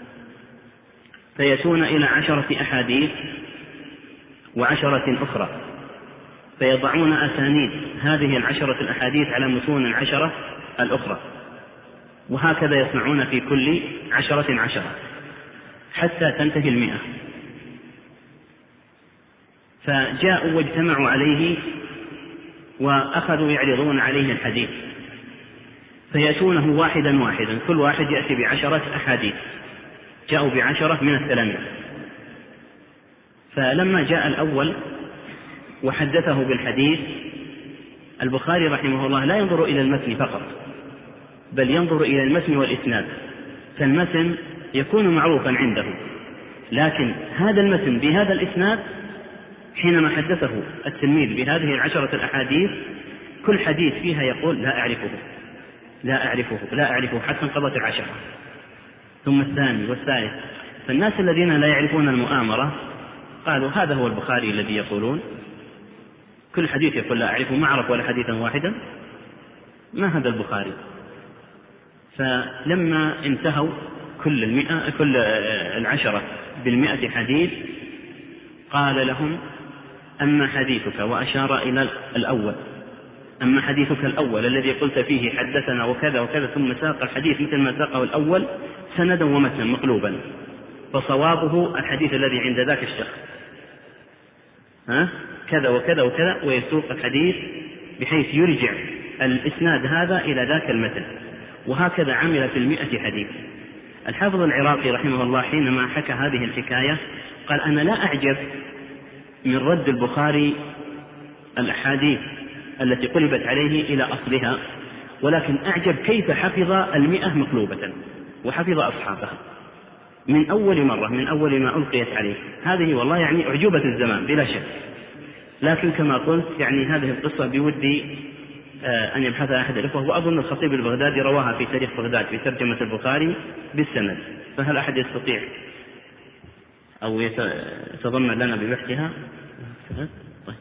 فيأتون إلى عشرة أحاديث وعشرة أخرى، فيضعون أسانيد هذه العشرة الأحاديث على متون العشرة الأخرى، وهكذا يصنعون في كل عشرة عشرة حتى تنتهي المئة. فجاءوا واجتمعوا عليه وأخذوا يعرضون عليه الحديث، فيأتونه واحدا واحدا، كل واحد يأتي بعشرة أحاديث، جاءوا بعشرة من التلاميذ. فلما جاء الأول وحدثه بالحديث، البخاري رحمه الله لا ينظر إلى المتن فقط، بل ينظر إلى المتن والإسناد، فالمتن يكون معروفا عنده، لكن هذا المتن بهذا الإسناد حينما حدثه التلميذ بهذه العشرة الأحاديث كل حديث فيها يقول لا أعرفه لا أعرفه لا أعرفه حتى انقضت العشرة، ثم الثاني والثالث. فالناس الذين لا يعرفون المؤامرة قالوا هذا هو البخاري الذي يقولون كل حديث يقول لا أعرفه، ما أعرف ولا حديثا واحدا، ما هذا البخاري؟ فلما انتهوا كل المئة كل العشرة بالمئة حديث قال لهم أما حديثك، وأشار إلى الأول، أما حديثك الأول الذي قلت فيه حدثنا وكذا وكذا، ثم ساق الحديث مثل ما ساقه الأول سندا ومتنا مقلوبا، فصوابه الحديث الذي عند ذاك الشخص، ها كذا وكذا وكذا، ويسوق الحديث بحيث يرجع الإسناد هذا إلى ذاك المتن. وهكذا عمل في المئة حديث. الحافظ العراقي رحمه الله حينما حكى هذه الحكاية قال أنا لا أعجب من رد البخاري الأحاديث التي قلبت عليه إلى أصلها، ولكن أعجب كيف حفظ المئة مقلوبة وحفظ أصحابها من أول مرة، من أول ما ألقيت عليه. هذه والله يعني أعجوبة الزمان بلا شك، لكن كما قلت يعني هذه القصة بودي أن يبحثها أحد الإخوة، وأظن الخطيب البغدادي رواها في تاريخ بغداد في ترجمة البخاري بالسند، فهل أحد يستطيع أو يتضمن لنا ببحثها؟ طيب.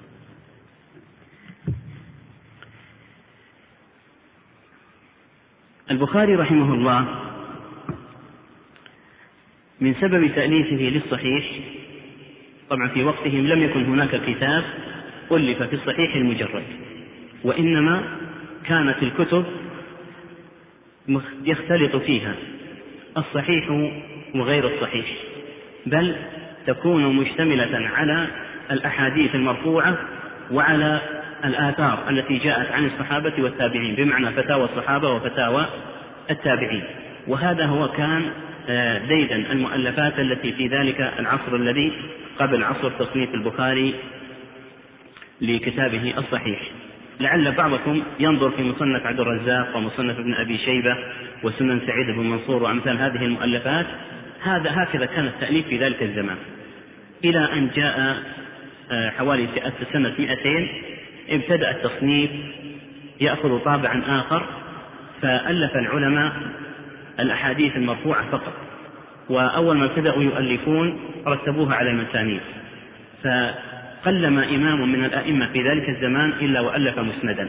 البخاري رحمه الله من سبب تأليفه للصحيح، طبعا في وقتهم لم يكن هناك كتاب ألف في الصحيح المجرد، وإنما كانت الكتب يختلط فيها الصحيح وغير الصحيح، بل تكون مشتملة على الأحاديث المرفوعة وعلى الآثار التي جاءت عن الصحابة والتابعين، بمعنى فتاوى الصحابة وفتاوى التابعين. وهذا هو كان ديدا المؤلفات التي في ذلك العصر الذي قبل عصر تصنيف البخاري لكتابه الصحيح. لعل بعضكم ينظر في مصنف عبد الرزاق ومصنف ابن أبي شيبة وسنن سعيد بن منصور وأمثال هذه المؤلفات، هذا هكذا كان التأليف في ذلك الزمان، إلى أن جاء حوالي سنة مئتين ابتدأ التصنيف يأخذ طابعا آخر، فألف العلماء الأحاديث المرفوعة فقط، وأول ما ابتدأوا يؤلفون رتبوها على المسانيد، فقلما إمام من الأئمة في ذلك الزمان إلا وألف مسندا.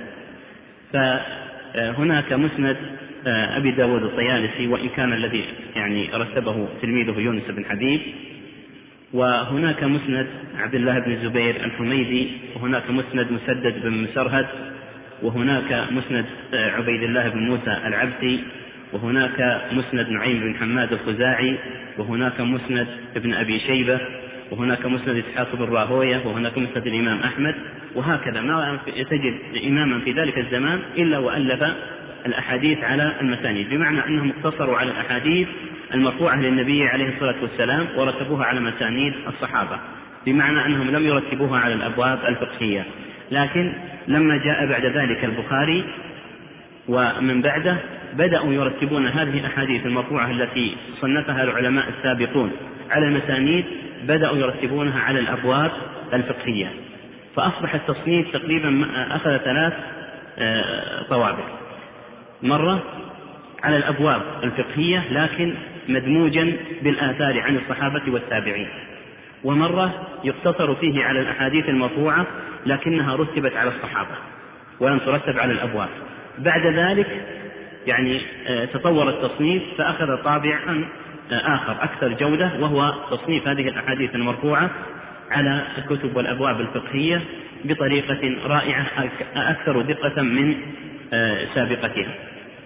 فهناك مسند أبي داود الطيالسي، وإن كان الذي يعني رتبه تلميذه يونس بن حبيب، وهناك مسند عبد الله بن الزبير الحميدي، وهناك مسند مسدد بن مسرهد، وهناك مسند عبيد الله بن موسى العبسي، وهناك مسند نعيم بن حماد الخزاعي، وهناك مسند ابن أبي شيبة، وهناك مسند إسحاق بن راهوية، وهناك مسند الإمام أحمد. وهكذا ما تجد إماما في ذلك الزمان إلا وألف الأحاديث على المسانيد، بمعنى أنهم اقتصروا على الأحاديث المرفوعة للنبي عليه الصلاة والسلام ورتبوها على مسانيد الصحابة، بمعنى أنهم لم يرتبوها على الأبواب الفقهية. لكن لما جاء بعد ذلك البخاري ومن بعده بدأوا يرتبون هذه الأحاديث المرفوعة التي صنفها العلماء السابقون على المسانيد، بدأوا يرتبونها على الأبواب الفقهية، فأصبح التصنيف تقريبا أخذ ثلاث طوابع: مرة على الأبواب الفقهية لكن مدموجا بالآثار عن الصحابة والتابعين، ومرة يقتصر فيه على الأحاديث المرفوعة لكنها رتبت على الصحابة ولم ترتب على الأبواب. بعد ذلك يعني تطور التصنيف فأخذ طابعا آخر أكثر جودة، وهو تصنيف هذه الأحاديث المرفوعة على الكتب والأبواب الفقهية بطريقة رائعة أكثر دقة من سابقتها.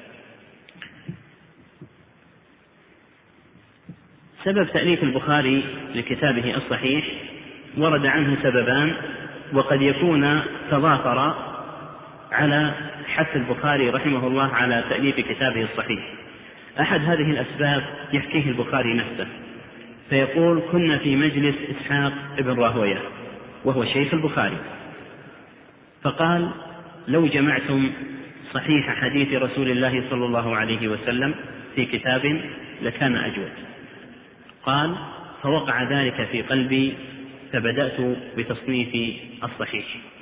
سبب تأليف البخاري لكتابه الصحيح ورد عنه سببان، وقد يكون تضافرا على حث البخاري رحمه الله على تأليف كتابه الصحيح. أحد هذه الأسباب يحكيه البخاري نفسه، فيقول: كنا في مجلس إسحاق ابن راهويه وهو شيخ البخاري، فقال: لو جمعتم صحيح حديث رسول الله صلى الله عليه وسلم في كتاب لكان أجود. قال: فوقع ذلك في قلبي فبدأت بتصنيف الصحيح.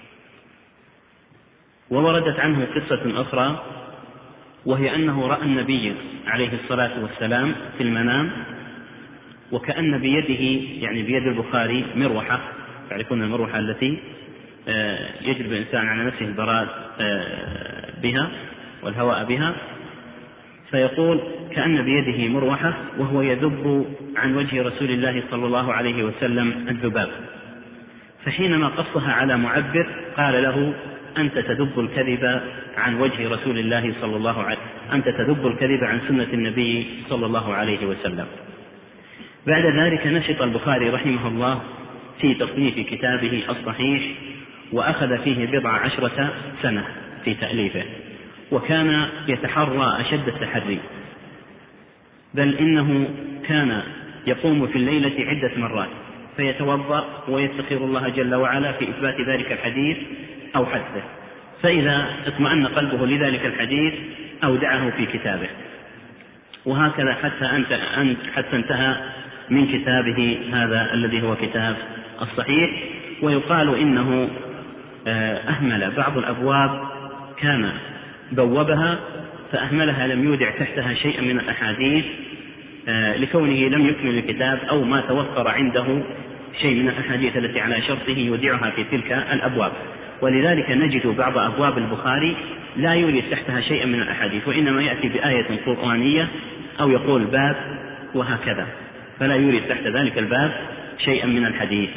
ووردت عنه قصة أخرى، وهي أنه رأى النبي عليه الصلاة والسلام في المنام، وكأن بيده يعني بيد البخاري مروحة، تعرفون المروحة التي يجلب الإنسان على نفسه البراد بها والهواء بها، فيقول: كأن بيده مروحة وهو يذب عن وجه رسول الله صلى الله عليه وسلم الذباب، فحينما قصها على معبر قال له: أنت تذب الكذب عن وجه رسول الله صلى الله عليه وسلم، أنت تذب الكذب عن سنة النبي صلى الله عليه وسلم. بعد ذلك نشط البخاري رحمه الله في تصنيف كتابه الصحيح، وأخذ فيه بضع عشرة سنة في تأليفه، وكان يتحرى أشد التحري، بل إنه كان يقوم في الليلة عدة مرات فيتوضأ ويستخير الله جل وعلا في إثبات ذلك الحديث أو حثه، فإذا اطمأن قلبه لذلك الحديث أودعه في كتابه، وهكذا حتى, أنت حتى انتهى من كتابه هذا الذي هو كتاب الصحيح. ويقال إنه أهمل بعض الأبواب كان بوبها فأهملها، لم يودع تحتها شيئا من الأحاديث لكونه لم يكمل الكتاب أو ما توفر عنده شيء من الأحاديث التي على شرطه يودعها في تلك الأبواب. ولذلك نجد بعض أبواب البخاري لا يورد تحتها شيئا من الأحاديث، وإنما يأتي بآية قرآنية أو يقول باب وهكذا، فلا يورد تحت ذلك الباب شيئا من الحديث.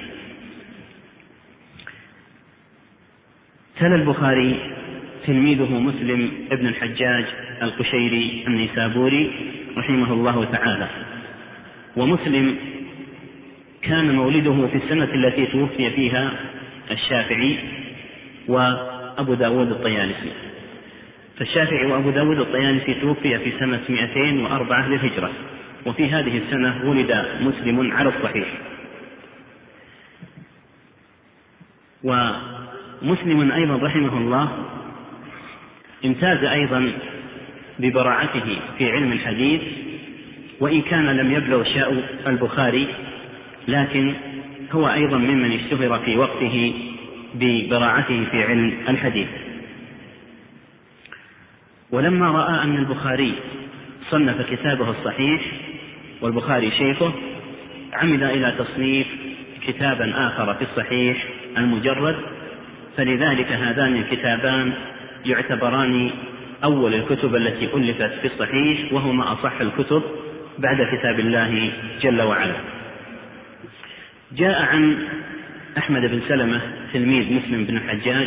تلا البخاري تلميذه مسلم ابن الحجاج القشيري النيسابوري رحمه الله تعالى. ومسلم كان مولده في السنة التي توفي فيها الشافعي وأبو داود الطيالسي، فالشافعي وأبو داود الطيالسي توفي في سنة مئتين وأربعة للهجرة، وفي هذه السنة ولد مسلم على الصحيح. ومسلم أيضا رحمه الله امتاز أيضا ببراعته في علم الحديث، وإن كان لم يبلغ شأن البخاري، لكن هو أيضا ممن اشتهر في وقته ببراعته في علم الحديث. ولما رأى أن البخاري صنف كتابه الصحيح والبخاري شيخه، عمد إلى تصنيف كتابا آخر في الصحيح المجرد، فلذلك هذان الكتابان يعتبران أول الكتب التي ألفت في الصحيح، وهما أصح الكتب بعد كتاب الله جل وعلا. جاء عن أحمد بن سلمة تلميذ مسلم بن الحجاج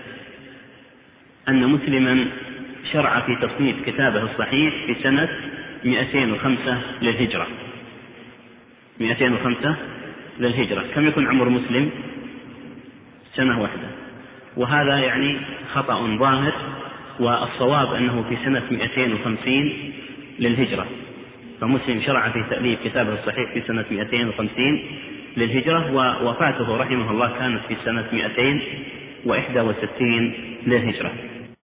أن مسلما شرع في تصنيف كتابه الصحيح في سنة مئتين وخمسة للهجرة. مئتين وخمسة للهجرة. كم يكون عمر مسلم؟ سنة واحدة، وهذا يعني خطأ ظاهر، والصواب أنه في سنة مئتين وخمسين للهجرة، فمسلم شرع في تأليف كتابه الصحيح في سنة مئتين وخمسين للهجرة، ووفاته رحمه الله كانت في سنة مئتين وإحدى وستين للهجرة.